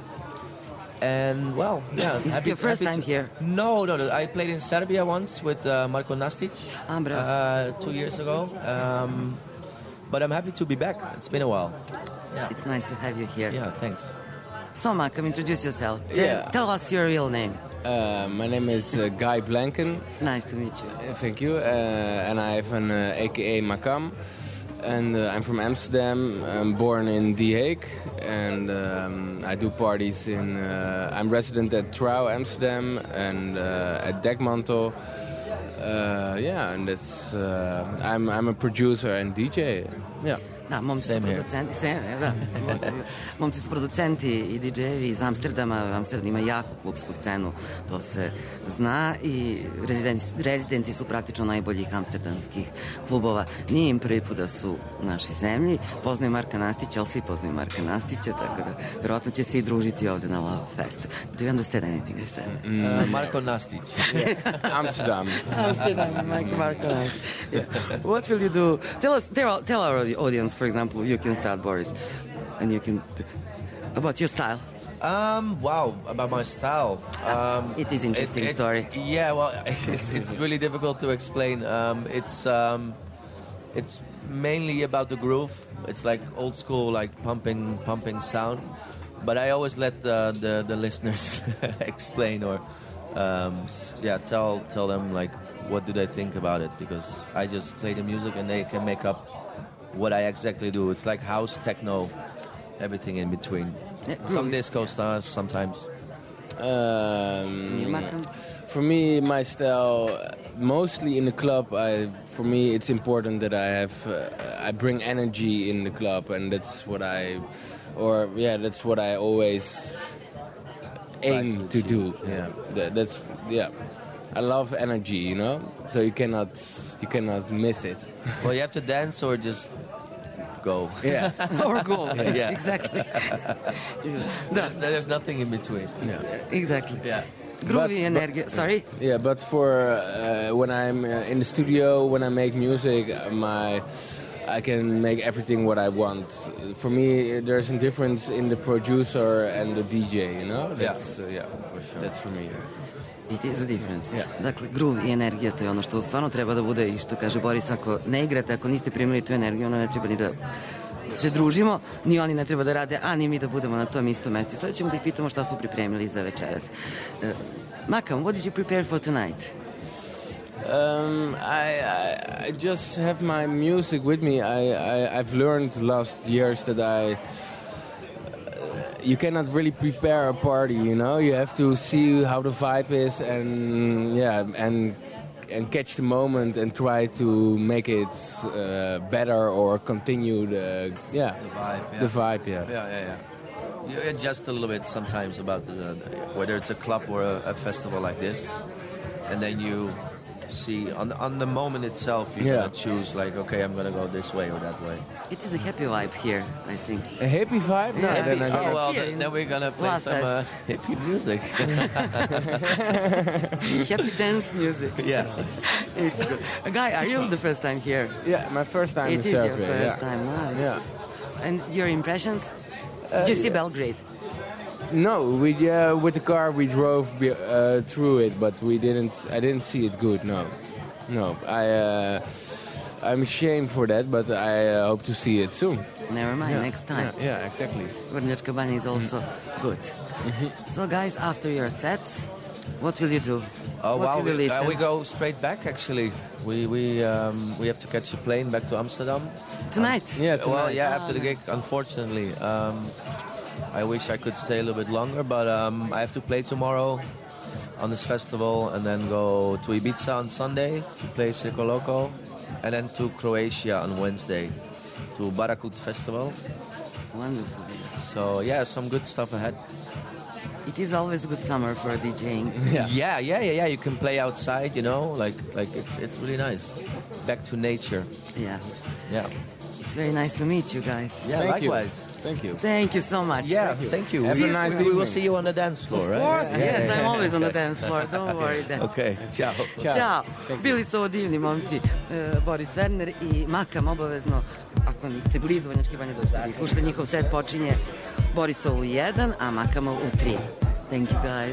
and well, yeah. Is it your first time to, here? No, no, no. I played in Serbia once with uh, Marko Nastic Ah, uh, two years ago. Um, but I'm happy to be back. It's been a while. Yeah. It's nice to have you here. Yeah, thanks. So, Makam, introduce yourself. Yeah. Tell, tell us your real name. Uh, my name is uh, Guy Blanken. Nice to meet you. Uh, thank you. Uh, and I have an uh, A K A Makam. And uh, I'm from Amsterdam. I'm born in The Hague. And um, I do parties in... Uh, I'm resident at Trouw, Amsterdam. And uh, at Dekmantel. Uh, yeah, and that's... Uh, I'm, I'm a producer and D J. Yeah. Da, momci su producenti, same, da. Momci su producenti i D J-evi iz Amsterdama. Amsterdam ima jaku klubsku scenu, to se zna, i rezidenti, rezidenti su praktično najboljih amsterdamskih klubova. Nije im prvi put da su u našoj zemlji. Poznaju Marka Nastića, ali svi poznaju Marka Nastića, tako da vjerojatno će se i družiti ovde na Love Festu. Do you understand anything I said? Uh, Marko Nastic. Amsterdam. Amsterdam, Marko, Marko Nastic. Yeah. What will you do? Tell us, tell, tell our audience, for example, you can start, Boris, and you can about your style. Um, wow, about my style. Um, it is interesting it, it, story. Yeah, well, it's it's really difficult to explain. Um, it's um, it's mainly about the groove. It's like old school, like pumping pumping sound. But I always let the the, the listeners explain or um, yeah, tell tell them like what do they think about it, because I just play the music and they can make up what I exactly do. It's like house, techno, everything in between. Yeah, Some disco stars sometimes. Um, for me, my style, mostly in the club. I, for me, it's important that I have, uh, I bring energy in the club, and that's what I, or yeah, that's what I always aim to do. Yeah, that, that's yeah. I love energy, you know. So you cannot, you cannot miss it. Well, you have to dance or just go. Yeah. Or go. Yeah. Yeah. Exactly. there's, there's nothing in between. Yeah. Exactly. Yeah. Groovy energy. Sorry. Yeah, but for uh, when I'm uh, in the studio, when I make music, uh, my I can make everything what I want. For me, there's a difference in the producer and the D J. You know. That's, yeah. Uh, yeah. For sure. That's for me. Yeah. It is a difference. Yeah. Dakle, groove i energija, to je ono što stvarno treba da bude, i što kaže Boris, ako ne igrate, ako niste primili tu energiju, onda ne treba ni da se družimo, ni oni ne treba da rade, a ni mi da budemo na tom istom mestu. Sada ćemo da ih pitamo šta su pripremili za večeras. Uh, Makam, what did you prepare for tonight? Um, I, I I just have my music with me. I, I I've learned last years that I. You cannot really prepare a party, you know. You have to see how the vibe is, and yeah, and and catch the moment and try to make it uh, better or continue the yeah the vibe. Yeah. The vibe, yeah. Yeah, yeah, yeah. You adjust a little bit sometimes about the, whether it's a club or a, a festival like this, and then you see on on the moment itself you're Yeah. gonna choose like, okay, I'm gonna go this way or that way. It is a happy vibe here, I think. A happy vibe? No, Yeah, then happy- I Oh guess- well, Here then, in then we're gonna play Love some uh, hippie music. Happy dance music. Yeah. It's good. Uh, Guy, are you the first time here? Yeah, my first time It in is your Serbia. first yeah. time, nice. Yeah. And your impressions? Uh, Did you see yeah. Belgrade? No, we uh, with the car we drove be- uh, through it, but we didn't. I didn't see it good. No, no. I uh, I'm ashamed for that, but I uh, hope to see it soon. Never mind, Yeah, next time. Yeah, yeah, exactly. Vrnjačka Banja is also good. Mm-hmm. So guys, after your set, What will you do? Oh what wow! will you We, listen? uh, we go straight back. Actually, we we um, we have to catch a plane back to Amsterdam Tonight? Um, Yeah, Well, tonight. yeah, Ah, after the gig. Unfortunately, um, I wish I could stay a little bit longer, but um, I have to play tomorrow on this festival, and then go to Ibiza on Sunday to play Circo Loco, and then to Croatia on Wednesday to Barakut Festival. Wonderful. So yeah, some good stuff ahead. It is always a good summer for DJing. Yeah. yeah, yeah, yeah, yeah. You can play outside, you know, like like it's it's really nice. Back to nature. Yeah. Yeah. It's very nice to meet you guys. Yeah, Thank you. likewise. Thank you. Thank you so much. Yeah, thank you. Have we, a nice we, we will evening. see you on the dance floor, Of right? course, Yeah, yes, yeah, I'm yeah. always on the dance floor, don't worry that. Okay, ciao. Ćao. Bili su ovo divni momci, e, Boris Werner i Makam, obavezno, ako niste blizu Vrnjačke Banje, dođete vi slušate, njihov set počinje Borisov u jedan, a Makamov u tri. Thank you guys.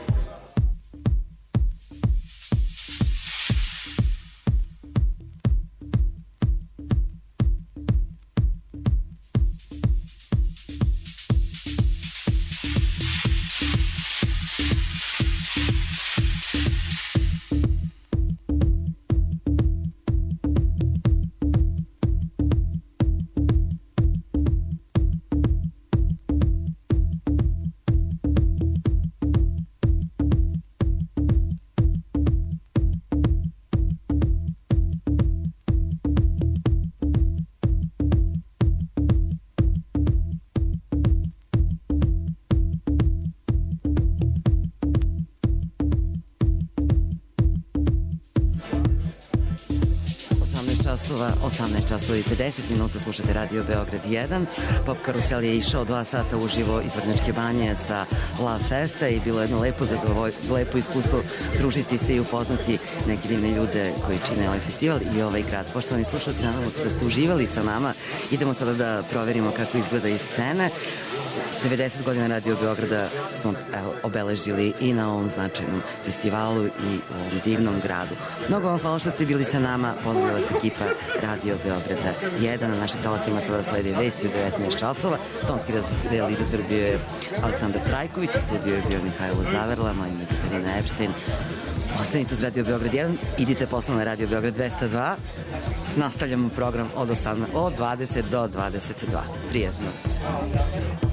osamnaest časova i pedeset minuta, slušate Radio Beograd jedan. Pop Karusel je išao dva sata uživo iz Vrnjačke Banje sa Love Festa i bilo jedno lepo, zadovolj, lepo iskustvo družiti se i upoznati neke divne ljude koji čine ovaj festival i ovaj grad. Poštovani slušalci, nadamo se da ste uživali sa nama. Idemo sada da proverimo kako izgleda iz scene. devedeset godina Radio Beograda smo evo, obeležili i na ovom značajnom festivalu i u ovom divnom gradu. Mnogo vam hvala što ste bili sa nama. Pozdravila vas ekipa Radio Beograda jedan. Na našim talasima sada sledi vesti u devetnaest časova. Tonski realizator bio je Aleksandar Trajković, u studiju je bio Mihajlo Zaverla, moje ime je Katarina Epštajn. Ostanite uz Radio Beograd jedan, idite posle na Radio Beograd dvesta dva. Nastavljamo program od, osamnaest, od dvadeset do dvadeset dva. Prijetno.